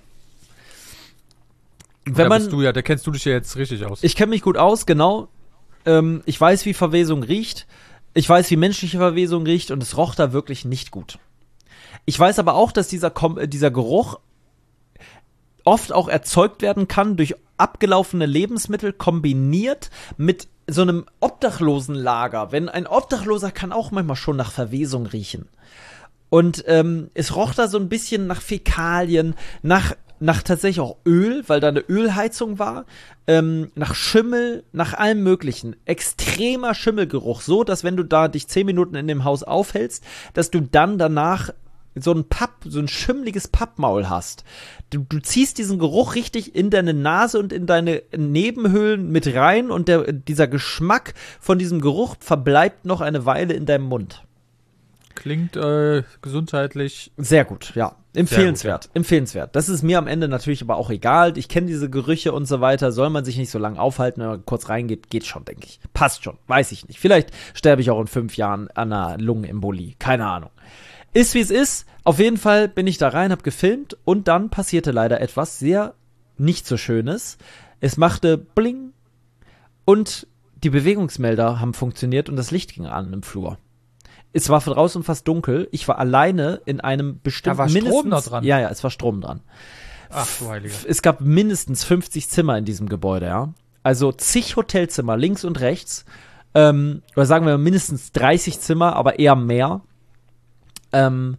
Wenn man, da kennst du dich ja jetzt richtig aus. Ich kenne mich gut aus, genau. Ich weiß, wie Verwesung riecht. Ich weiß, wie menschliche Verwesung riecht, und es roch da wirklich nicht gut. Ich weiß aber auch, dass dieser Geruch oft auch erzeugt werden kann durch abgelaufene Lebensmittel kombiniert mit so einem Obdachlosenlager. Wenn ein Obdachloser kann auch manchmal schon nach Verwesung riechen. Und es roch da so ein bisschen nach Fäkalien, nach tatsächlich auch Öl, weil da eine Ölheizung war, nach Schimmel, nach allem Möglichen. Extremer Schimmelgeruch, so, dass wenn du da dich 10 Minuten in dem Haus aufhältst, dass du dann danach so ein schimmliges Pappmaul hast. Du ziehst diesen Geruch richtig in deine Nase und in deine Nebenhöhlen mit rein, und dieser Geschmack von diesem Geruch verbleibt noch eine Weile in deinem Mund. Klingt gesundheitlich sehr gut, ja. Empfehlenswert, empfehlenswert. Das ist mir am Ende natürlich aber auch egal. Ich kenne diese Gerüche und so weiter. Soll man sich nicht so lange aufhalten, wenn man kurz reingeht, geht schon, denke ich. Passt schon, weiß ich nicht. Vielleicht sterbe ich auch in 5 Jahren an einer Lungenembolie. Keine Ahnung. Ist wie es ist. Auf jeden Fall bin ich da rein, hab gefilmt, und dann passierte leider etwas sehr nicht so Schönes. Es machte bling und die Bewegungsmelder haben funktioniert und das Licht ging an im Flur. Es war von draußen fast dunkel. Ich war alleine in einem bestimmten... Da war Strom noch dran? Ja, es war Strom dran. Ach du Heilige. Es gab mindestens 50 Zimmer in diesem Gebäude, ja. Also zig Hotelzimmer, links und rechts. Oder sagen wir mindestens 30 Zimmer, aber eher mehr. Einen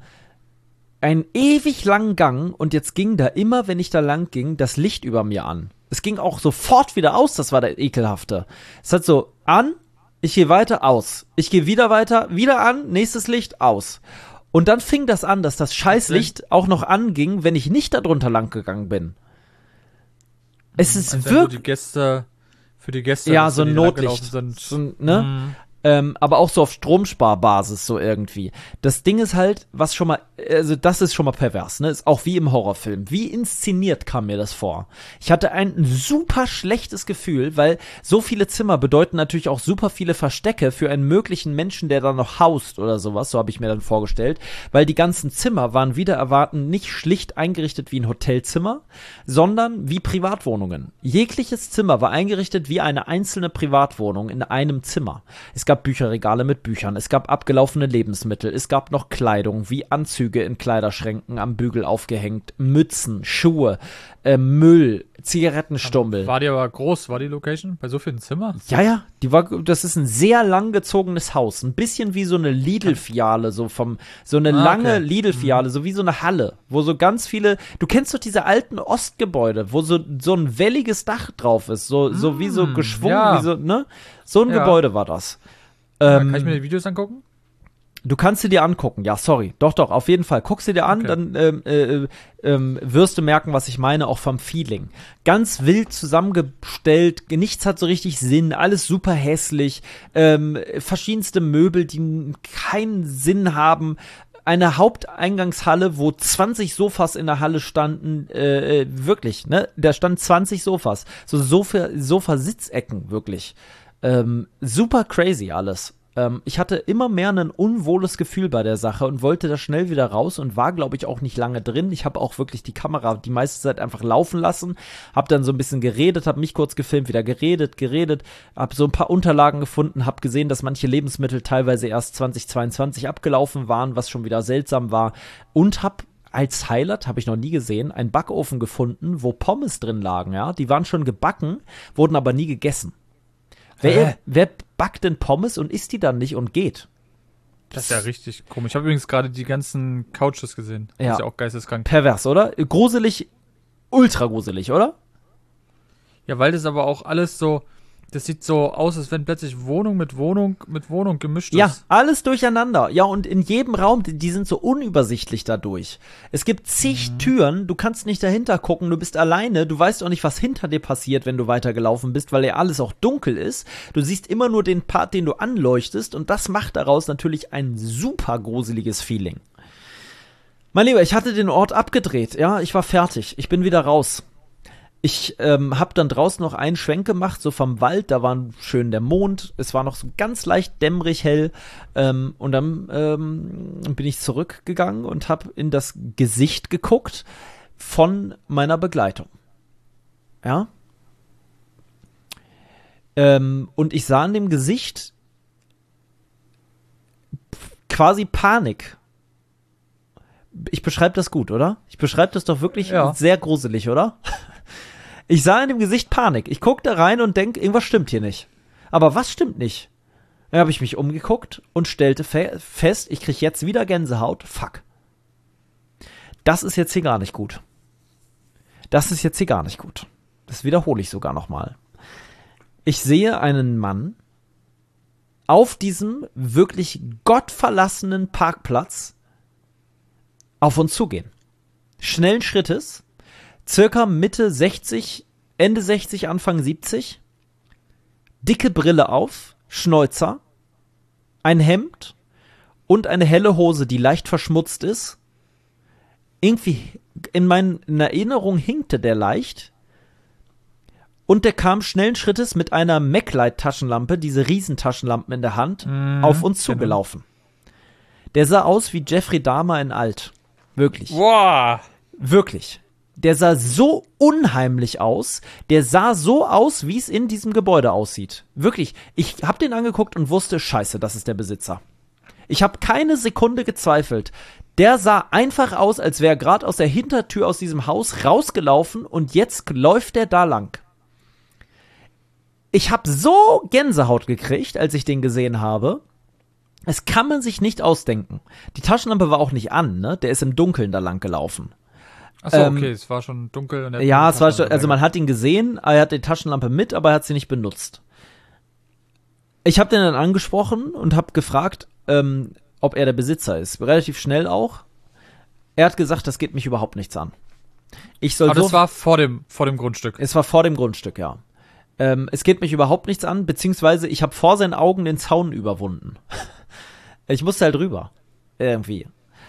ewig langen Gang und jetzt ging da immer, wenn ich da lang ging, das Licht über mir an. Es ging auch sofort wieder aus, das war der Ekelhafte. Es hat so an, ich gehe weiter, aus. Ich gehe wieder weiter, wieder an, nächstes Licht, aus. Und dann fing das an, dass das Scheißlicht auch noch anging, wenn ich nicht darunter lang gegangen bin. Es ist wirklich... Für die Gäste, ja, so ein Notlicht. So, ne? Aber auch so auf Stromsparbasis so irgendwie. Das Ding ist halt, was schon mal, also das ist schon mal pervers, ne? Ist auch wie im Horrorfilm. Wie inszeniert kam mir das vor? Ich hatte ein super schlechtes Gefühl, weil so viele Zimmer bedeuten natürlich auch super viele Verstecke für einen möglichen Menschen, der da noch haust oder sowas, so habe ich mir dann vorgestellt, weil die ganzen Zimmer waren wider erwarten nicht schlicht eingerichtet wie ein Hotelzimmer, sondern wie Privatwohnungen. Jegliches Zimmer war eingerichtet wie eine einzelne Privatwohnung in einem Zimmer. Es gab Bücherregale mit Büchern, es gab abgelaufene Lebensmittel, es gab noch Kleidung, wie Anzüge in Kleiderschränken am Bügel aufgehängt, Mützen, Schuhe, Müll, Zigarettenstummel. War die aber groß, war die Location? Bei so vielen Zimmern? Ja, das ist ein sehr langgezogenes Haus, ein bisschen wie so eine Lidl-Filiale, so eine lange Lidl-Filiale, so wie so eine Halle, wo so ganz viele, du kennst doch diese alten Ostgebäude, wo so ein welliges Dach drauf ist, so wie so geschwungen, wie so, ne? So ein Gebäude war das. Kann ich mir die Videos angucken? Du kannst sie dir angucken, ja, sorry. Doch, auf jeden Fall. Guck sie dir an, okay. Dann wirst du merken, was ich meine, auch vom Feeling. Ganz wild zusammengestellt, nichts hat so richtig Sinn, alles super hässlich, verschiedenste Möbel, die keinen Sinn haben. Eine Haupteingangshalle, wo 20 Sofas in der Halle standen, wirklich, ne? Da standen 20 Sofas. So Sofa-Sitzecken, wirklich. Super crazy alles. Ich hatte immer mehr ein unwohles Gefühl bei der Sache und wollte da schnell wieder raus und war, glaube ich, auch nicht lange drin. Ich habe auch wirklich die Kamera die meiste Zeit einfach laufen lassen, habe dann so ein bisschen geredet, habe mich kurz gefilmt, wieder geredet, habe so ein paar Unterlagen gefunden, habe gesehen, dass manche Lebensmittel teilweise erst 2022 abgelaufen waren, was schon wieder seltsam war, und habe als Highlight, habe ich noch nie gesehen, einen Backofen gefunden, wo Pommes drin lagen, ja. Die waren schon gebacken, wurden aber nie gegessen. Wer backt denn Pommes und isst die dann nicht und geht? Das ist ja richtig komisch. Ich habe übrigens gerade die ganzen Couches gesehen. Das ist ja auch geisteskrank. Pervers, oder? Gruselig, ultra gruselig, oder? Ja, weil das aber auch alles so, das sieht so aus, als wenn plötzlich Wohnung mit Wohnung gemischt ist. Ja, alles durcheinander. Ja, und in jedem Raum, die sind so unübersichtlich dadurch. Es gibt zig Türen, du kannst nicht dahinter gucken, du bist alleine, du weißt auch nicht, was hinter dir passiert, wenn du weitergelaufen bist, weil ja alles auch dunkel ist. Du siehst immer nur den Part, den du anleuchtest, und das macht daraus natürlich ein super gruseliges Feeling. Mein Lieber, ich hatte den Ort abgedreht, ja, ich war fertig, ich bin wieder raus. Ich habe dann draußen noch einen Schwenk gemacht, so vom Wald, da war schön der Mond, es war noch so ganz leicht dämmerig hell, und dann bin ich zurückgegangen und habe in das Gesicht geguckt von meiner Begleitung. Ja? Und ich sah in dem Gesicht quasi Panik. Ich beschreibe das gut, oder? Ich beschreibe das doch wirklich sehr gruselig, oder? Ich sah in dem Gesicht Panik. Ich guckte rein und denk, irgendwas stimmt hier nicht. Aber was stimmt nicht? Dann habe ich mich umgeguckt und stellte fest, ich kriege jetzt wieder Gänsehaut. Fuck. Das ist jetzt hier gar nicht gut. Das wiederhole ich sogar nochmal. Ich sehe einen Mann auf diesem wirklich gottverlassenen Parkplatz auf uns zugehen. Schnellen Schrittes, circa Mitte 60, Ende 60, Anfang 70, dicke Brille auf, Schnäuzer, ein Hemd und eine helle Hose, die leicht verschmutzt ist. Irgendwie in Erinnerung hinkte der leicht. Und der kam schnellen Schrittes mit einer MacLight-Taschenlampe, diese Riesentaschenlampen in der Hand, auf uns zugelaufen. Der sah aus wie Jeffrey Dahmer in alt. Wirklich. Wow. Wirklich. Der sah so unheimlich aus. Der sah so aus, wie es in diesem Gebäude aussieht. Wirklich. Ich hab den angeguckt und wusste, scheiße, das ist der Besitzer. Ich habe keine Sekunde gezweifelt. Der sah einfach aus, als wäre er gerade aus der Hintertür aus diesem Haus rausgelaufen und jetzt läuft der da lang. Ich habe so Gänsehaut gekriegt, als ich den gesehen habe. Es kann man sich nicht ausdenken. Die Taschenlampe war auch nicht an, ne? Der ist im Dunkeln da lang gelaufen. Achso, okay, es war schon dunkel. Und ja, es war schon, also man hat ihn gesehen, er hat die Taschenlampe mit, aber er hat sie nicht benutzt. Ich habe den dann angesprochen und habe gefragt, ob er der Besitzer ist. Relativ schnell auch. Er hat gesagt, das geht mich überhaupt nichts an. Aber das war vor dem Grundstück. Es war vor dem Grundstück, ja. Es geht mich überhaupt nichts an, beziehungsweise ich habe vor seinen Augen den Zaun überwunden. Ich musste halt rüber. Irgendwie.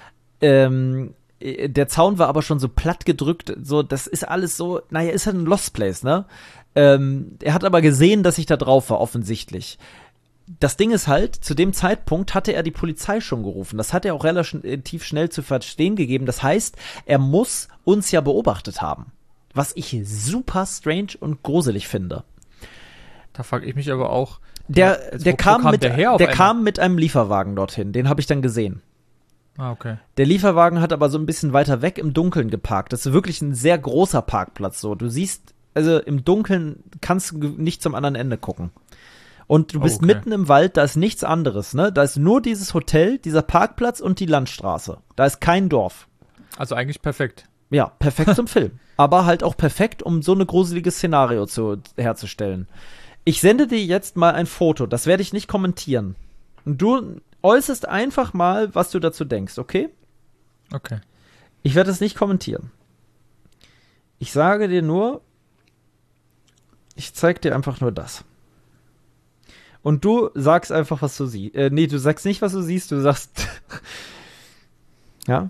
Der Zaun war aber schon so platt gedrückt, so, das ist alles so, naja, ist halt ein Lost Place, ne? Er hat aber gesehen, dass ich da drauf war, offensichtlich. Das Ding ist halt, zu dem Zeitpunkt hatte er die Polizei schon gerufen. Das hat er auch relativ schnell zu verstehen gegeben. Das heißt, er muss uns ja beobachtet haben. Was ich super strange und gruselig finde. Da frage ich mich aber auch. Der kam mit einem Lieferwagen dorthin. Den habe ich dann gesehen. Ah, okay. Der Lieferwagen hat aber so ein bisschen weiter weg im Dunkeln geparkt. Das ist wirklich ein sehr großer Parkplatz. So, du siehst, also im Dunkeln kannst du nicht zum anderen Ende gucken. Und du bist mitten im Wald, da ist nichts anderes, ne? Da ist nur dieses Hotel, dieser Parkplatz und die Landstraße. Da ist kein Dorf. Also eigentlich perfekt. Ja, perfekt zum Film. Aber halt auch perfekt, um so ein gruseliges Szenario herzustellen. Ich sende dir jetzt mal ein Foto, das werde ich nicht kommentieren. Und du äußerst einfach mal, was du dazu denkst, okay? Okay. Ich werde es nicht kommentieren. Ich sage dir nur, ich zeig dir einfach nur das. Und du sagst einfach, was du siehst. Nee, du sagst nicht, was du siehst, du sagst ja?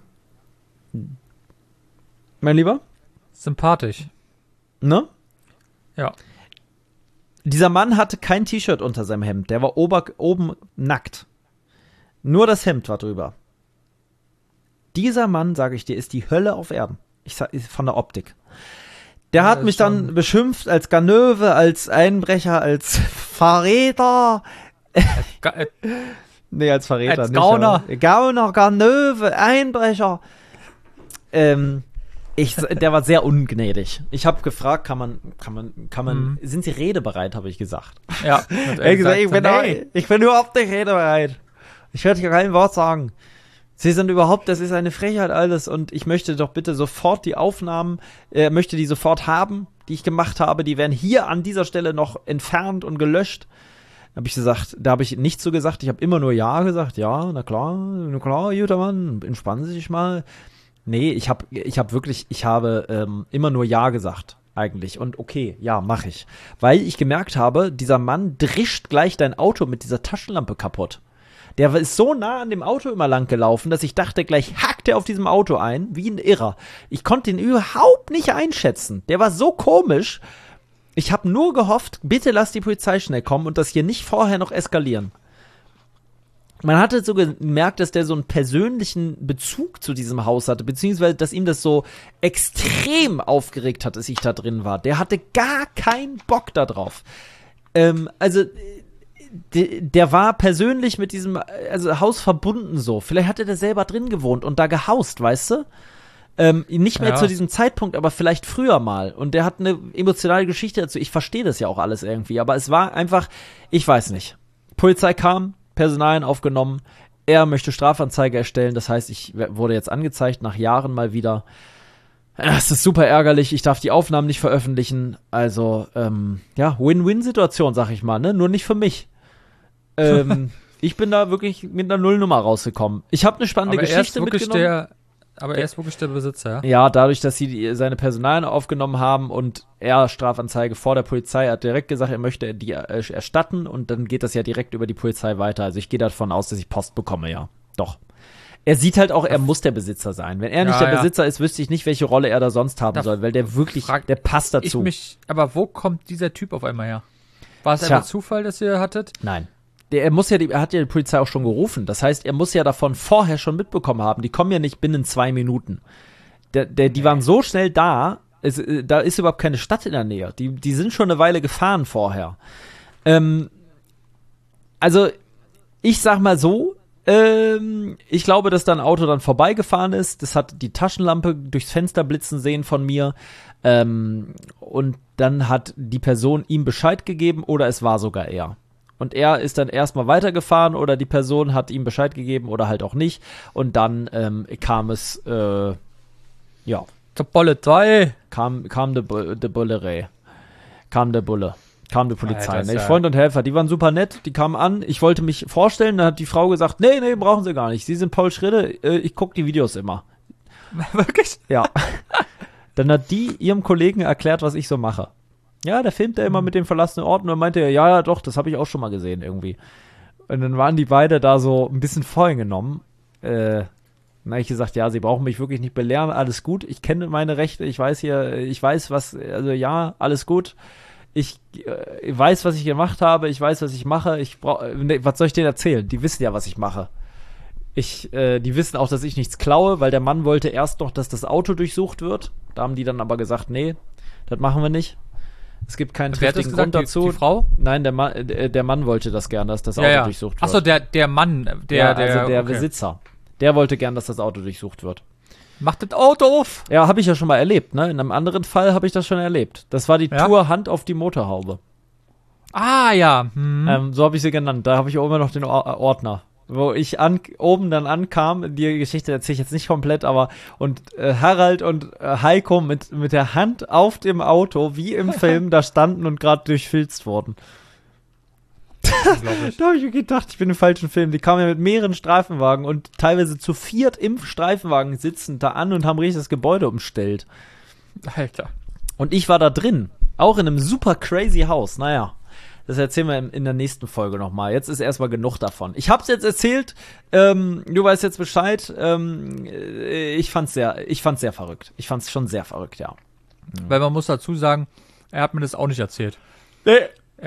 Mein Lieber? Sympathisch. Ne? Ja. Dieser Mann hatte kein T-Shirt unter seinem Hemd. Der war oben nackt. Nur das Hemd war drüber. Dieser Mann, sage ich dir, ist die Hölle auf Erden. Von der Optik. Der hat mich dann beschimpft als Ganöwe, als Einbrecher, als Verräter. Nee, als Verräter als nicht. Gauner. Gauner, Ganöwe, Einbrecher. Der war sehr ungnädig. Ich habe gefragt, kann man, sind Sie redebereit, habe ich gesagt. Ja. Ich bin überhaupt nicht redebereit. Ich werde hier kein Wort sagen. Sie sind überhaupt, das ist eine Frechheit alles und ich möchte doch bitte sofort die Aufnahmen, möchte die sofort haben, die ich gemacht habe. Die werden hier an dieser Stelle noch entfernt und gelöscht. Da habe ich nichts so gesagt. Ich habe immer nur Ja gesagt. Ja, na klar, guter Mann, entspannen Sie sich mal. Nee, ich habe immer nur Ja gesagt, eigentlich. Und okay, ja, mache ich. Weil ich gemerkt habe, dieser Mann drischt gleich dein Auto mit dieser Taschenlampe kaputt. Der ist so nah an dem Auto immer lang gelaufen, dass ich dachte, gleich hackt er auf diesem Auto ein, wie ein Irrer. Ich konnte ihn überhaupt nicht einschätzen. Der war so komisch. Ich habe nur gehofft, bitte lass die Polizei schnell kommen und das hier nicht vorher noch eskalieren. Man hatte so gemerkt, dass der so einen persönlichen Bezug zu diesem Haus hatte, beziehungsweise, dass ihm das so extrem aufgeregt hat, dass ich da drin war. Der hatte gar keinen Bock da drauf. Der war persönlich mit diesem Haus verbunden so. Vielleicht hatte der selber drin gewohnt und da gehaust, weißt du? Nicht mehr zu diesem Zeitpunkt, aber vielleicht früher mal. Und der hat eine emotionale Geschichte dazu. Ich verstehe das ja auch alles irgendwie, aber es war einfach, ich weiß nicht. Polizei kam, Personalien aufgenommen, er möchte Strafanzeige erstellen, das heißt, ich wurde jetzt angezeigt, nach Jahren mal wieder. Es ist super ärgerlich, ich darf die Aufnahmen nicht veröffentlichen, also, Win-Win-Situation, sag ich mal, ne, nur nicht für mich. Ich bin da wirklich mit einer Nullnummer rausgekommen. Ich habe eine spannende Geschichte mitgenommen. Aber er ist wirklich der Besitzer, ja? Ja, dadurch, dass sie seine Personalien aufgenommen haben und er Strafanzeige vor der Polizei hat direkt gesagt, er möchte die erstatten und dann geht das ja direkt über die Polizei weiter. Also ich gehe davon aus, dass ich Post bekomme, ja. Doch. Er sieht halt auch, er muss der Besitzer sein. Wenn er nicht der Besitzer ist, wüsste ich nicht, welche Rolle er da sonst haben soll, weil der wirklich, der passt dazu. Aber wo kommt dieser Typ auf einmal her? War es einfach Zufall, dass ihr hattet? Nein. Er hat ja die Polizei auch schon gerufen. Das heißt, er muss ja davon vorher schon mitbekommen haben. Die kommen ja nicht binnen 2 Minuten. Die waren so schnell da, da ist überhaupt keine Stadt in der Nähe. Die sind schon eine Weile gefahren vorher. Also, ich sag mal so, Ich glaube, dass da ein Auto dann vorbeigefahren ist. Das hat die Taschenlampe durchs Fenster blitzen sehen von mir. Und dann hat die Person ihm Bescheid gegeben oder es war sogar er. Und er ist dann erstmal weitergefahren oder die Person hat ihm Bescheid gegeben oder halt auch nicht. Und dann kam es, zur Polizei. Kam de Bullerei. Kam der Bulle. Kam die Polizei. Alter, Freund und Helfer, die waren super nett, die kamen an, ich wollte mich vorstellen, dann hat die Frau gesagt, nee, brauchen Sie gar nicht, Sie sind Paul Schridde, ich gucke die Videos immer. Wirklich? Ja. Dann hat die ihrem Kollegen erklärt, was ich so mache. Ja, der filmt ja immer mit den verlassenen Orten und meinte, ja, doch, das habe ich auch schon mal gesehen irgendwie. Und dann waren die beide da so ein bisschen voreingenommen. Dann habe ich gesagt, ja, Sie brauchen mich wirklich nicht belehren, alles gut, ich kenne meine Rechte, ich weiß, was, also ja, alles gut. Ich weiß, was ich gemacht habe, ich weiß, was ich mache, was soll ich denen erzählen? Die wissen ja, was ich mache. Die wissen auch, dass ich nichts klaue, weil der Mann wollte erst noch, dass das Auto durchsucht wird. Da haben die dann aber gesagt, nee, das machen wir nicht. Es gibt keinen triftigen Grund dazu. Die Frau? Nein, der Mann wollte das gern, dass das Auto durchsucht wird. Achso, der Mann, der Besitzer. Der wollte gern, dass das Auto durchsucht wird. Macht das Auto auf! Ja, habe ich ja schon mal erlebt, ne? In einem anderen Fall habe ich das schon erlebt. Das war die Tour Hand auf die Motorhaube. Ah, ja. So habe ich sie genannt. Da habe ich oben noch den Ordner. Wo ich oben dann ankam, die Geschichte erzähle ich jetzt nicht komplett, aber und Harald und Heiko mit der Hand auf dem Auto, wie im Film, da standen und gerade durchfilzt wurden. Da habe ich mir gedacht, ich bin im falschen Film. Die kamen ja mit mehreren Streifenwagen und teilweise zu 4 im Streifenwagen sitzend da an und haben richtig das Gebäude umstellt. Alter. Und ich war da drin, auch in einem super crazy Haus. Naja, das erzählen wir in der nächsten Folge nochmal. Jetzt ist erstmal genug davon. Ich hab's jetzt erzählt, du weißt jetzt Bescheid. Ich fand's sehr verrückt. Ich fand's schon sehr verrückt, ja. Weil man muss dazu sagen, er hat mir das auch nicht erzählt. Nee.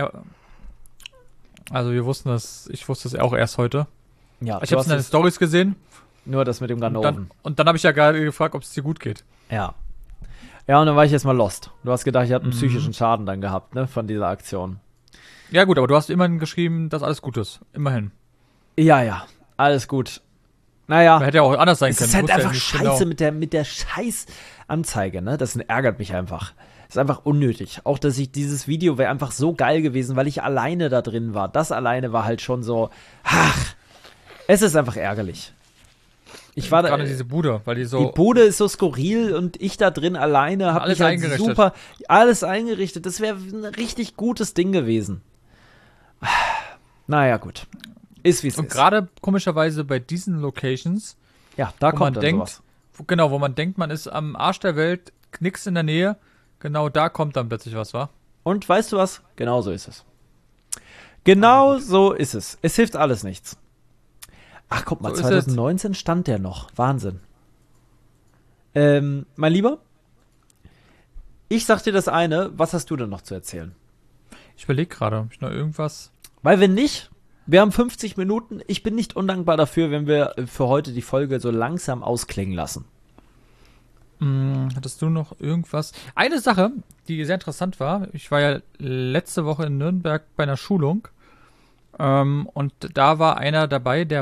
Also ich wusste es auch erst heute. Ja, ich habe es in deinen Storys gesehen. Nur das mit dem Ganoven. Und dann habe ich ja gerade gefragt, ob es dir gut geht. Ja. Ja, und dann war ich jetzt mal lost. Du hast gedacht, ich habe einen psychischen Schaden dann gehabt, ne, von dieser Aktion. Ja gut, aber du hast immerhin geschrieben, dass alles gut ist. Immerhin. Ja, alles gut. Naja. Hätte ja auch anders sein können. Es ist halt einfach scheiße mit der Scheiß-Anzeige, ne? Das ärgert mich einfach. Das ist einfach unnötig. Auch, dass dieses Video wäre einfach so geil gewesen, weil ich alleine da drin war. Das alleine war halt schon so, es ist einfach ärgerlich. Ich war gerade diese Bude, weil die Bude ist so skurril und ich da drin alleine habe mich halt super alles eingerichtet. Das wäre ein richtig gutes Ding gewesen. Naja, gut. Ist wie es ist. Und gerade komischerweise bei diesen Locations, ja, da kommt dann sowas. Genau, wo man denkt, man ist am Arsch der Welt, nix in der Nähe. Genau da kommt dann plötzlich was, wa? Und weißt du was? Genau so ist es. Genau so ist es. Es hilft alles nichts. Ach, guck mal, so 2019 stand der noch. Wahnsinn. Mein Lieber, ich sag dir das eine. Was hast du denn noch zu erzählen? Ich überlege gerade, ob ich noch irgendwas... Weil wenn nicht, wir haben 50 Minuten. Ich bin nicht undankbar dafür, wenn wir für heute die Folge so langsam ausklingen lassen. Hattest du noch irgendwas? Eine Sache, die sehr interessant war, ich war ja letzte Woche in Nürnberg bei einer Schulung und da war einer dabei, der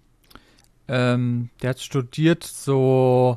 hat studiert so,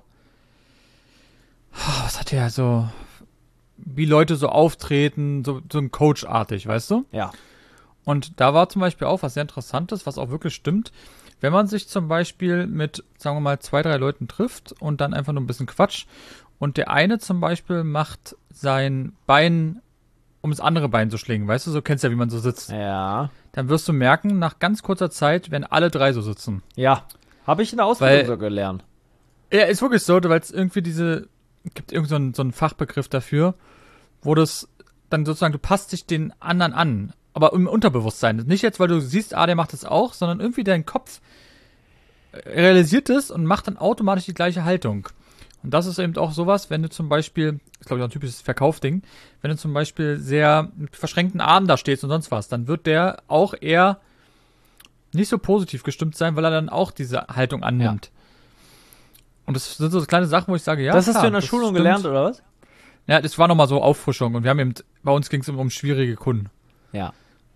was hat der so, wie Leute so auftreten, so ein Coach-artig, weißt du? Ja. Und da war zum Beispiel auch was sehr Interessantes, was auch wirklich stimmt. Wenn man sich zum Beispiel mit, sagen wir mal, 2, 3 Leuten trifft und dann einfach nur ein bisschen Quatsch und der eine zum Beispiel macht sein Bein, um das andere Bein zu schlingen, weißt du, so kennst du ja, wie man so sitzt. Ja. Dann wirst du merken, nach ganz kurzer Zeit werden alle 3 so sitzen. Ja, habe ich in der Ausbildung so gelernt. Ja, ist wirklich so, weil es irgendwie gibt irgend so einen Fachbegriff dafür, wo das dann sozusagen, du passt dich den anderen an. Aber im Unterbewusstsein. Nicht jetzt, weil du siehst, der macht das auch, sondern irgendwie dein Kopf realisiert es und macht dann automatisch die gleiche Haltung. Und das ist eben auch sowas, wenn du zum Beispiel, ist glaube ich auch ein typisches Verkaufding, wenn du zum Beispiel sehr mit verschränkten Armen da stehst und sonst was, dann wird der auch eher nicht so positiv gestimmt sein, weil er dann auch diese Haltung annimmt. Ja. Und das sind so kleine Sachen, wo ich sage, ja, das hast du in der Schulung gelernt, oder was? Ja, das war nochmal so Auffrischung und wir haben eben, bei uns ging es um schwierige Kunden. Ja.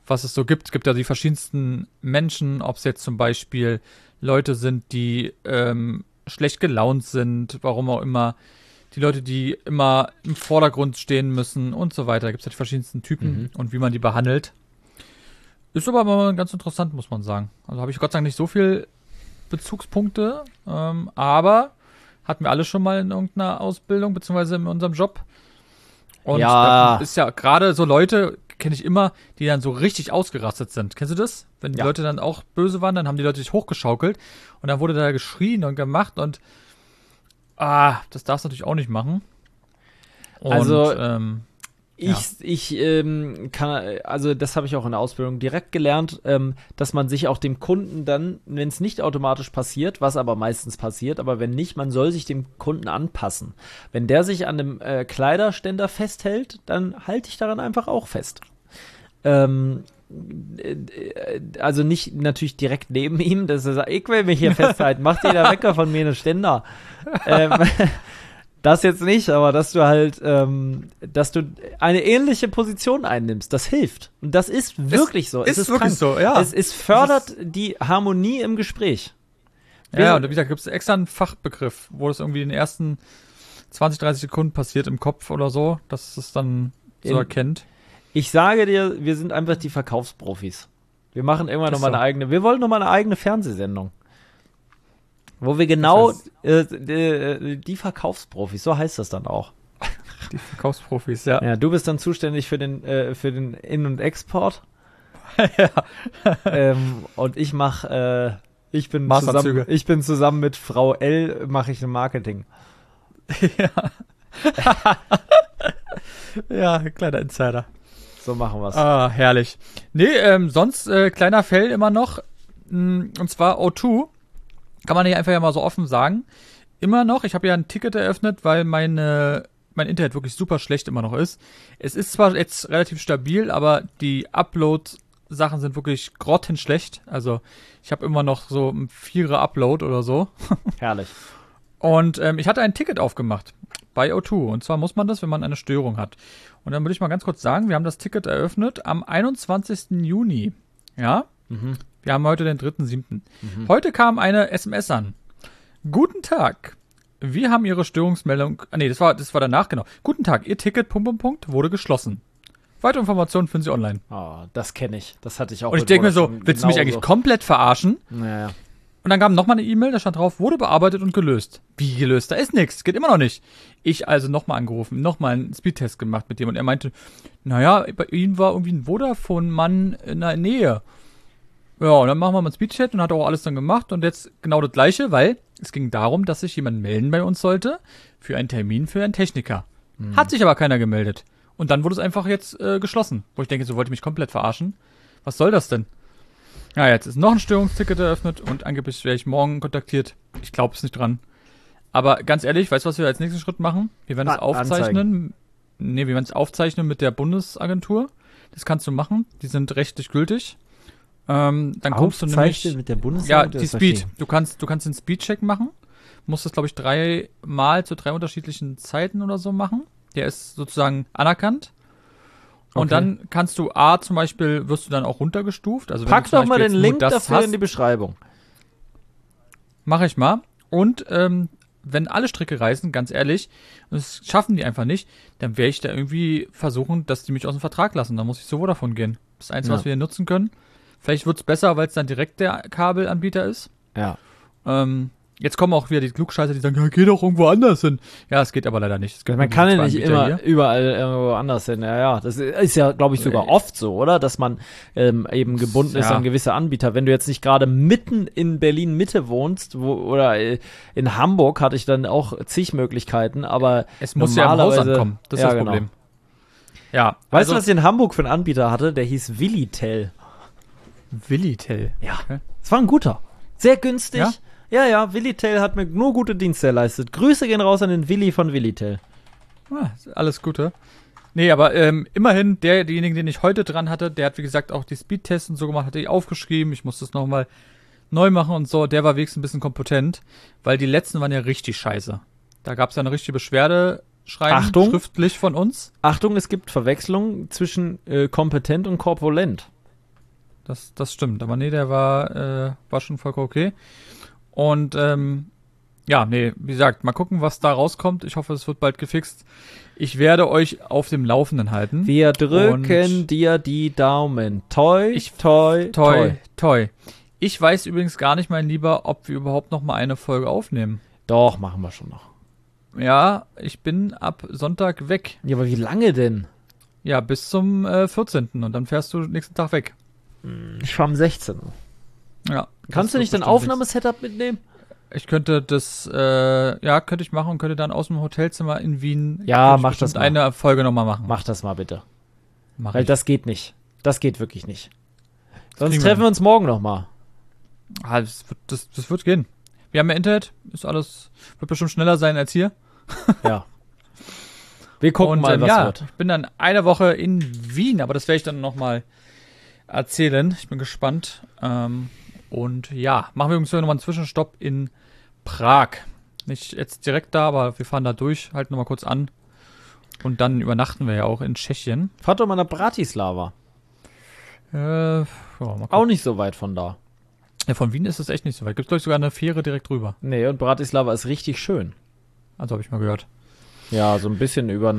was es so gibt. Es gibt ja die verschiedensten Menschen, ob es jetzt zum Beispiel Leute sind, die schlecht gelaunt sind, warum auch immer. Die Leute, die immer im Vordergrund stehen müssen und so weiter. Da gibt es ja die verschiedensten Typen und wie man die behandelt. Ist aber mal ganz interessant, muss man sagen. Also habe ich Gott sei Dank nicht so viel Bezugspunkte, aber hatten wir alle schon mal in irgendeiner Ausbildung, beziehungsweise in unserem Job. Und da ist ja gerade so Leute, kenne ich immer, die dann so richtig ausgerastet sind. Kennst du das? Wenn die Leute dann auch böse waren, dann haben die Leute sich hochgeschaukelt und dann wurde da geschrien und gemacht und das darfst du natürlich auch nicht machen. Und, also ich kann, also das habe ich auch in der Ausbildung direkt gelernt, dass man sich auch dem Kunden dann, wenn es nicht automatisch passiert, was aber meistens passiert, aber wenn nicht, man soll sich dem Kunden anpassen. Wenn der sich an einem Kleiderständer festhält, dann halte ich daran einfach auch fest. Also nicht natürlich direkt neben ihm, dass er sagt, ich will mich hier festhalten, macht jeder Wecker von mir einen Ständer. Das jetzt nicht, aber dass du halt, dass du eine ähnliche Position einnimmst, das hilft. Und das ist wirklich so. Es ist wirklich so, ja. Es fördert die Harmonie im Gespräch. Ja, und wie gesagt, gibt es extra einen Fachbegriff, wo das irgendwie in den ersten 20, 30 Sekunden passiert im Kopf oder so, dass es dann so erkennt. Ich sage dir, wir sind einfach die Verkaufsprofis. Wir machen irgendwann nochmal wir wollen nochmal eine eigene Fernsehsendung. Wo wir genau die Verkaufsprofis, so heißt das dann auch. Die Verkaufsprofis, ja. Ja, du bist dann zuständig für den In- und Export. Ja. Und ich ich bin zusammen mit Frau L, mache ich ein Marketing. Ja. Ja, kleiner Insider. So machen wir's. Herrlich. Nee, sonst kleiner Fail immer noch. Und zwar O2. Kann man hier einfach ja mal so offen sagen. Immer noch, ich habe ja ein Ticket eröffnet, weil mein Internet wirklich super schlecht immer noch ist. Es ist zwar jetzt relativ stabil, aber die Upload-Sachen sind wirklich grottenschlecht. Also ich habe immer noch so ein 4er Upload oder so. Herrlich. Und ich hatte ein Ticket aufgemacht bei O2. Und zwar muss man das, wenn man eine Störung hat. Und dann würde ich mal ganz kurz sagen, wir haben das Ticket eröffnet am 21. Juni. Ja? Wir haben heute den 3.7. Heute kam eine SMS an. Guten Tag. Wir haben Ihre Störungsmeldung. Das war danach, genau. Guten Tag, Ihr Ticket, wurde geschlossen. Weitere Informationen finden Sie online. Oh, das kenne ich. Das hatte ich auch. Und ich denke mir so, willst du mich eigentlich komplett verarschen? Naja. Und dann kam nochmal eine E-Mail, da stand drauf, wurde bearbeitet und gelöst. Wie gelöst? Da ist nichts, geht immer noch nicht. Ich also nochmal angerufen, nochmal einen Speedtest gemacht mit dem und er meinte, naja, bei Ihnen war irgendwie ein Vodafone-Mann in der Nähe. Ja, und dann machen wir mal einen Speedchat und hat auch alles dann gemacht und jetzt genau das Gleiche, weil es ging darum, dass sich jemand melden bei uns sollte für einen Termin für einen Techniker. Hat sich aber keiner gemeldet. Und dann wurde es einfach jetzt geschlossen. Wo ich denke, so wollte ich mich komplett verarschen. Was soll das denn? Ja, jetzt ist noch ein Störungsticket eröffnet und angeblich werde ich morgen kontaktiert. Ich glaube es nicht dran. Aber ganz ehrlich, weißt du, was wir als nächsten Schritt machen? Wir werden es aufzeichnen. Wir werden es aufzeichnen mit der Bundesagentur. Das kannst du machen. Die sind rechtlich gültig. Dann kommst du nämlich mit der Bundesagentur. Ja, die Speed. Du kannst den Speedcheck machen. Musst das, glaube ich, 3 Mal zu 3 unterschiedlichen Zeiten oder so machen. Der ist sozusagen anerkannt. Und dann kannst du zum Beispiel wirst du dann auch runtergestuft. Also pack doch mal den Link dafür in die Beschreibung. Mach ich mal. Und wenn alle Stricke reißen, ganz ehrlich, und das schaffen die einfach nicht, dann werde ich da irgendwie versuchen, dass die mich aus dem Vertrag lassen. Dann muss ich so davon gehen. Das Einzige, was wir hier nutzen können. Vielleicht wird es besser, weil es dann direkt der Kabelanbieter ist. Ja. Jetzt kommen auch wieder die Klugscheißer, die sagen, ja, geh doch irgendwo anders hin. Ja, es geht aber leider nicht. Man kann ja nicht immer überall irgendwo anders hin. Ja. Das ist ja, glaube ich, sogar oft so, oder? Dass man eben gebunden ist an gewisse Anbieter. Wenn du jetzt nicht gerade mitten in Berlin-Mitte wohnst, oder in Hamburg hatte ich dann auch zig Möglichkeiten, aber es muss ja im Haus ankommen. Das ist das Problem. Genau. Ja. Weißt du, was ich in Hamburg für einen Anbieter hatte? Der hieß Willitel. Willitel? Ja. Okay. Das war ein guter. Sehr günstig. Ja, Willitel hat mir nur gute Dienste erleistet. Grüße gehen raus an den Willi von Willitel. Alles Gute. Nee, aber immerhin, derjenige, den ich heute dran hatte, der hat, wie gesagt, auch die Speedtests und so gemacht, hatte ich aufgeschrieben. Ich musste es nochmal neu machen und so. Der war wenigstens ein bisschen kompetent, weil die letzten waren ja richtig scheiße. Da gab es ja eine richtige Beschwerdeschreiben, schriftlich von uns. Achtung, es gibt Verwechslung zwischen kompetent und korpulent. Das stimmt. Aber nee, der war schon vollkommen okay. Und wie gesagt, mal gucken, was da rauskommt. Ich hoffe, es wird bald gefixt. Ich werde euch auf dem Laufenden halten. Wir drücken dir die Daumen. Toi. Ich weiß übrigens gar nicht, mein Lieber, ob wir überhaupt noch mal eine Folge aufnehmen. Doch, machen wir schon noch. Ja, ich bin ab Sonntag weg. Ja, aber wie lange denn? Ja, bis zum 14. Und dann fährst du nächsten Tag weg. Ich fahre am 16. Ja. Kannst du nicht dein Aufnahmesetup mitnehmen? Ich könnte das, könnte ich machen und könnte dann aus dem Hotelzimmer in Wien mach das mal. Eine Folge nochmal machen. Mach das mal bitte. Weil das geht nicht. Das geht wirklich nicht. Sonst treffen wir uns morgen nochmal. Das wird gehen. Wir haben ja Internet, ist alles, wird bestimmt schneller sein als hier. Ja. Wir gucken mal, was wird. Ich bin dann eine Woche in Wien, aber das werde ich dann nochmal erzählen. Ich bin gespannt. Und ja, machen wir übrigens nochmal einen Zwischenstopp in Prag. Nicht jetzt direkt da, aber wir fahren da durch, halten nochmal kurz an. Und dann übernachten wir ja auch in Tschechien. Fahrt doch mal nach Bratislava. Auch nicht so weit von da. Ja, von Wien ist es echt nicht so weit. Gibt es, glaube ich, sogar eine Fähre direkt rüber. Nee, und Bratislava ist richtig schön. Also habe ich mal gehört. Ja, so ein bisschen über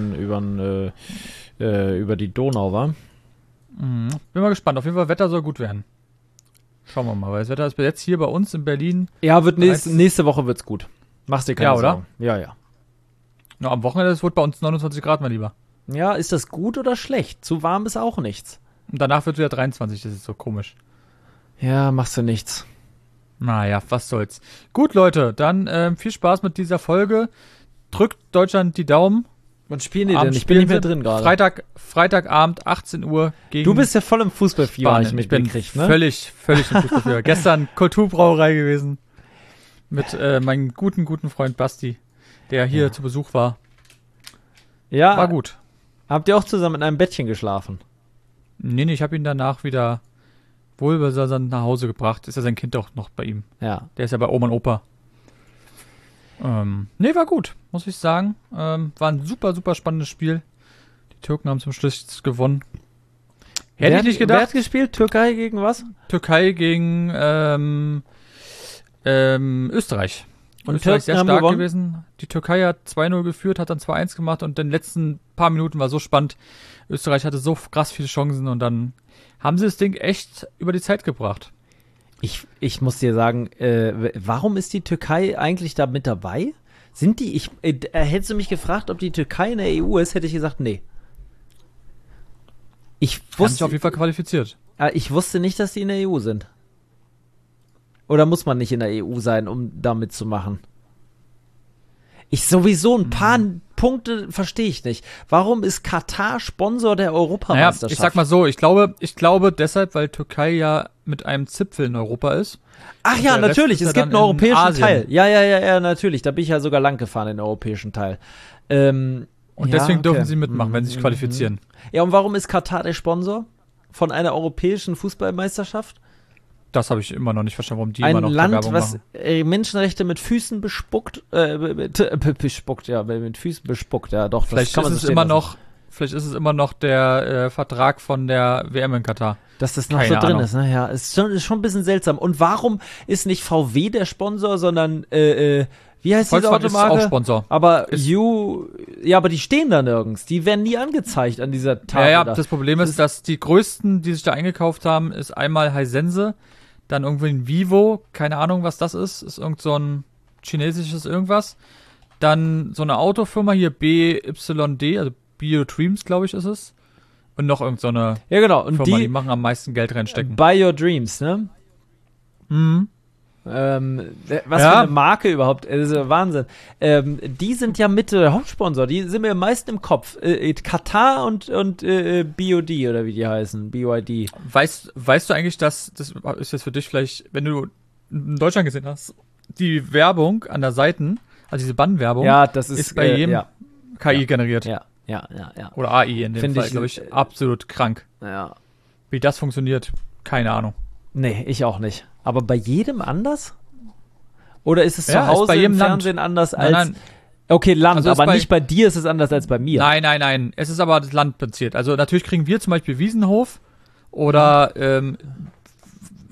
die Donau, wa? Mhm. Bin mal gespannt. Auf jeden Fall, Wetter soll gut werden. Schauen wir mal, weil das Wetter ist jetzt hier bei uns in Berlin. Ja, wird nächste Woche wird's gut. Machst dir keine Sorgen. Ja. Na, am Wochenende wird bei uns 29 Grad, mein Lieber. Ja, ist das gut oder schlecht? Zu warm ist auch nichts. Und danach wird wieder 23, das ist so komisch. Ja, machst du nichts. Naja, was soll's. Gut, Leute, dann viel Spaß mit dieser Folge. Drückt Deutschland die Daumen. Wann spielen die denn? Ich bin nicht mehr drin gerade. Freitagabend, 18 Uhr gegen Du bist ja voll im Fußballfieber, ich bin völlig im Fußballfieber. Gestern Kulturbrauerei gewesen mit meinem guten Freund Basti, der hier zu Besuch war. Ja. War gut. Habt ihr auch zusammen in einem Bettchen geschlafen? Nee, ich habe ihn danach wieder wohlbesonnen nach Hause gebracht. Ist ja sein Kind auch noch bei ihm. Ja. Der ist ja bei Oma und Opa. War gut, muss ich sagen. War ein super, super spannendes Spiel. Die Türken haben zum Schluss gewonnen. Hätte ich nicht gedacht. Wer hat gespielt? Türkei gegen was? Türkei gegen Österreich. Und Österreich sehr stark gewesen. Die Türkei hat 2-0 geführt, hat dann 2-1 gemacht und den letzten paar Minuten war so spannend. Österreich hatte so krass viele Chancen und dann haben sie das Ding echt über die Zeit gebracht. Ich muss dir sagen, warum ist die Türkei eigentlich da mit dabei? Hättest du mich gefragt, ob die Türkei in der EU ist, hätte ich gesagt, nee. Haben sich auf jeden Fall qualifiziert. Ich wusste nicht, dass die in der EU sind. Oder muss man nicht in der EU sein, um da mitzumachen? Ein paar Punkte verstehe ich nicht. Warum ist Katar Sponsor der Europameisterschaft? Naja, ich sag mal so, ich glaube deshalb, weil Türkei ja mit einem Zipfel in Europa ist. Ach ja, natürlich, es gibt einen europäischen Teil. Ja, natürlich, da bin ich ja sogar lang gefahren, in den europäischen Teil. Und deswegen dürfen sie mitmachen, wenn sie sich qualifizieren. Ja, und warum ist Katar der Sponsor von einer europäischen Fußballmeisterschaft? Das habe ich immer noch nicht verstanden, warum die immer noch Land, Werbung machen. Ein Land, was Menschenrechte mit Füßen bespuckt, mit Füßen bespuckt, ja doch. Vielleicht ist es immer noch der Vertrag von der WM in Katar. Dass das noch so drin ist, ne? Ja, ist schon ein bisschen seltsam. Und warum ist nicht VW der Sponsor, sondern, wie heißt diese Automarke? Ist auch Sponsor. Aber aber die stehen da nirgends. Die werden nie angezeigt an dieser Tafel. Ja, das Problem ist, dass die größten, die sich da eingekauft haben, ist einmal Hisense, dann irgendwie ein Vivo, keine Ahnung, was das ist irgend so ein chinesisches irgendwas. Dann so eine Autofirma hier, BYD, also BioDreams, glaube ich, ist es. Und noch irgend so eine und Firma, die machen am meisten Geld reinstecken. Buy Your Dreams, ne? Mhm. Was für eine Marke überhaupt, Wahnsinn. Die sind ja mit Hauptsponsor, die sind mir am meisten im Kopf. Katar und BOD oder wie die heißen, BYD. Weißt du eigentlich, dass, das ist jetzt für dich vielleicht, wenn du in Deutschland gesehen hast, die Werbung an der Seiten, also diese Bannwerbung, das ist bei jedem KI generiert. Ja. Oder AI in dem Fall, glaube ich, absolut krank. Ja. Wie das funktioniert, keine Ahnung. Nee, ich auch nicht. Aber bei jedem anders? Oder ist es zu Hause bei jedem im Fernsehen Land anders als... Nein. Okay, Land, also aber nicht bei dir ist es anders als bei mir. Nein. Es ist aber das Land basiert. Also natürlich kriegen wir zum Beispiel Wiesenhof oder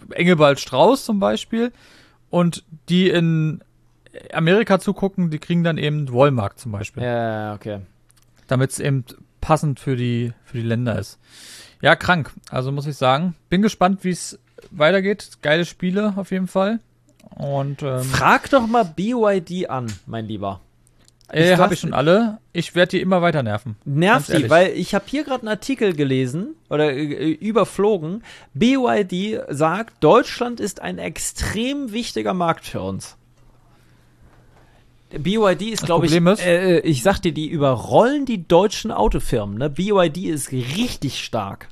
Engelbert Strauß zum Beispiel. Und die in Amerika zugucken, die kriegen dann eben Walmart zum Beispiel. Ja, okay. Damit es eben passend für die Länder ist. Ja, krank. Also muss ich sagen, bin gespannt, wie es weitergeht. Geile Spiele auf jeden Fall. Und frag doch mal BYD an, mein Lieber. Habe ich schon alle. Ich werde die immer weiter nerven. Nervt die, weil ich habe hier gerade einen Artikel gelesen oder überflogen. BYD sagt, Deutschland ist ein extrem wichtiger Markt für uns. BYD ist, glaube ich, ich sag dir, die überrollen die deutschen Autofirmen. Ne? BYD ist richtig stark.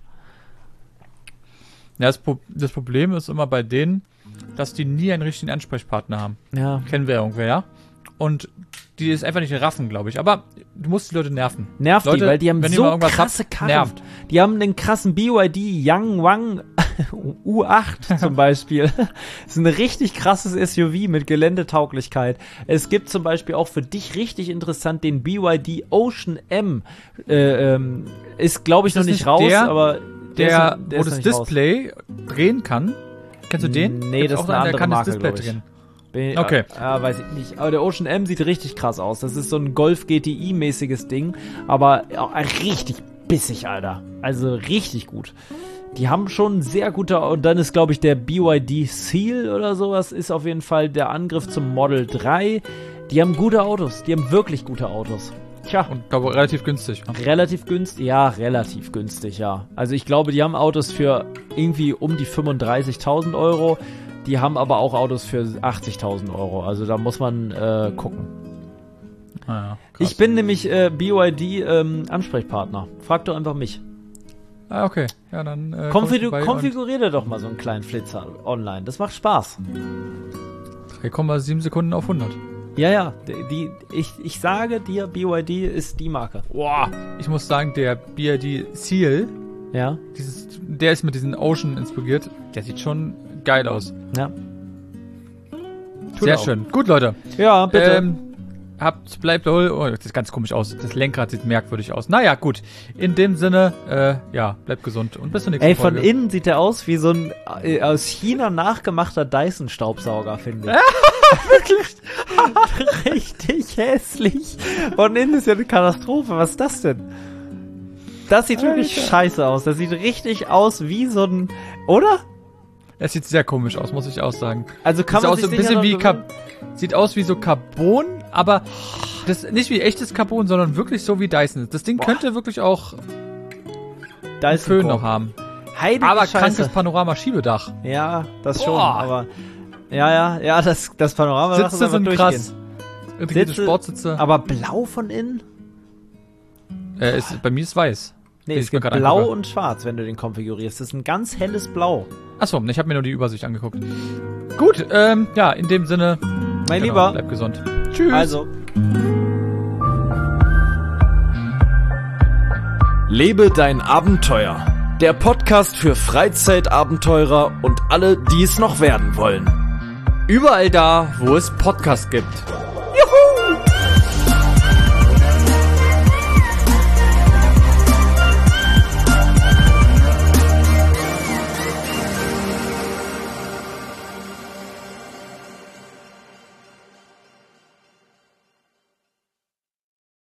Ja, das Problem ist immer bei denen, dass die nie einen richtigen Ansprechpartner haben. Ja. Kennen wir irgendwer, ja? Und die ist einfach nicht raffen, glaube ich. Aber du musst die Leute nerven. Nervt Leute, die, weil die haben so krasse Karren. Nervt. Die haben einen krassen BYD Yangwang U8 zum Beispiel. Das ist ein richtig krasses SUV mit Geländetauglichkeit. Es gibt zum Beispiel auch für dich richtig interessant den BYD Ocean M. Ist, glaube ich, noch nicht raus, aber der wo das Display drehen kann. Kennst du den? Nee, das ist eine andere Marke, glaube ich. Okay. Weiß ich nicht. Aber der Ocean M sieht richtig krass aus. Das ist so ein Golf GTI-mäßiges Ding. Aber richtig bissig, Alter. Also richtig gut. Die haben schon sehr gute... Und dann ist, glaube ich, der BYD Seal oder sowas ist auf jeden Fall der Angriff zum Model 3. Die haben gute Autos. Die haben wirklich gute Autos. Tja. Und glaube relativ günstig. Ne? Relativ günstig, ja. Also ich glaube, die haben Autos für irgendwie um die 35.000 Euro. Die haben aber auch Autos für 80.000 Euro. Also da muss man gucken. Ja, ich bin nämlich BYD Ansprechpartner. Frag doch einfach mich. Ah, okay. Ja, dann konfigurier dir doch mal so einen kleinen Flitzer online. Das macht Spaß. 3,7 Sekunden auf 100. Ja. Ich sage dir, BYD ist die Marke. Boah, ich muss sagen, der BYD Seal, ja, der ist mit diesen Ocean inspiriert. Der sieht schon geil aus. Ja. Sehr schön. Gut, Leute. Ja, bitte. Bleibt das sieht ganz komisch aus. Das Lenkrad sieht merkwürdig aus. Naja, gut. In dem Sinne, bleibt gesund und bis zur nächsten Folge. Von innen sieht der aus wie so ein aus China nachgemachter Dyson-Staubsauger, finde ich. Wirklich richtig hässlich. Von innen ist ja eine Katastrophe. Was ist das denn? Das sieht wirklich scheiße aus. Das sieht richtig aus wie so ein... Oder? Es sieht sehr komisch aus, muss ich auch sagen. Also kann man sich ein bisschen wie sieht aus wie so Carbon, aber das nicht wie echtes Carbon, sondern wirklich so wie Dyson. Das Ding könnte wirklich auch Dyson Föhn noch haben. Heilige aber Scheiße. Krankes Panorama-Schiebedach. Ja, das schon, aber ja, das Panoramadach Sitze sind krass. Integrierte Sportsitze. Aber blau von innen? Bei mir ist weiß. Nee, es gibt blau und schwarz, wenn du den konfigurierst. Das ist ein ganz helles Blau. Achso, ich habe mir nur die Übersicht angeguckt. Gut, in dem Sinne. Mein Lieber. Bleib gesund. Tschüss. Also. Lebe dein Abenteuer. Der Podcast für Freizeitabenteurer und alle, die es noch werden wollen. Überall da, wo es Podcasts gibt.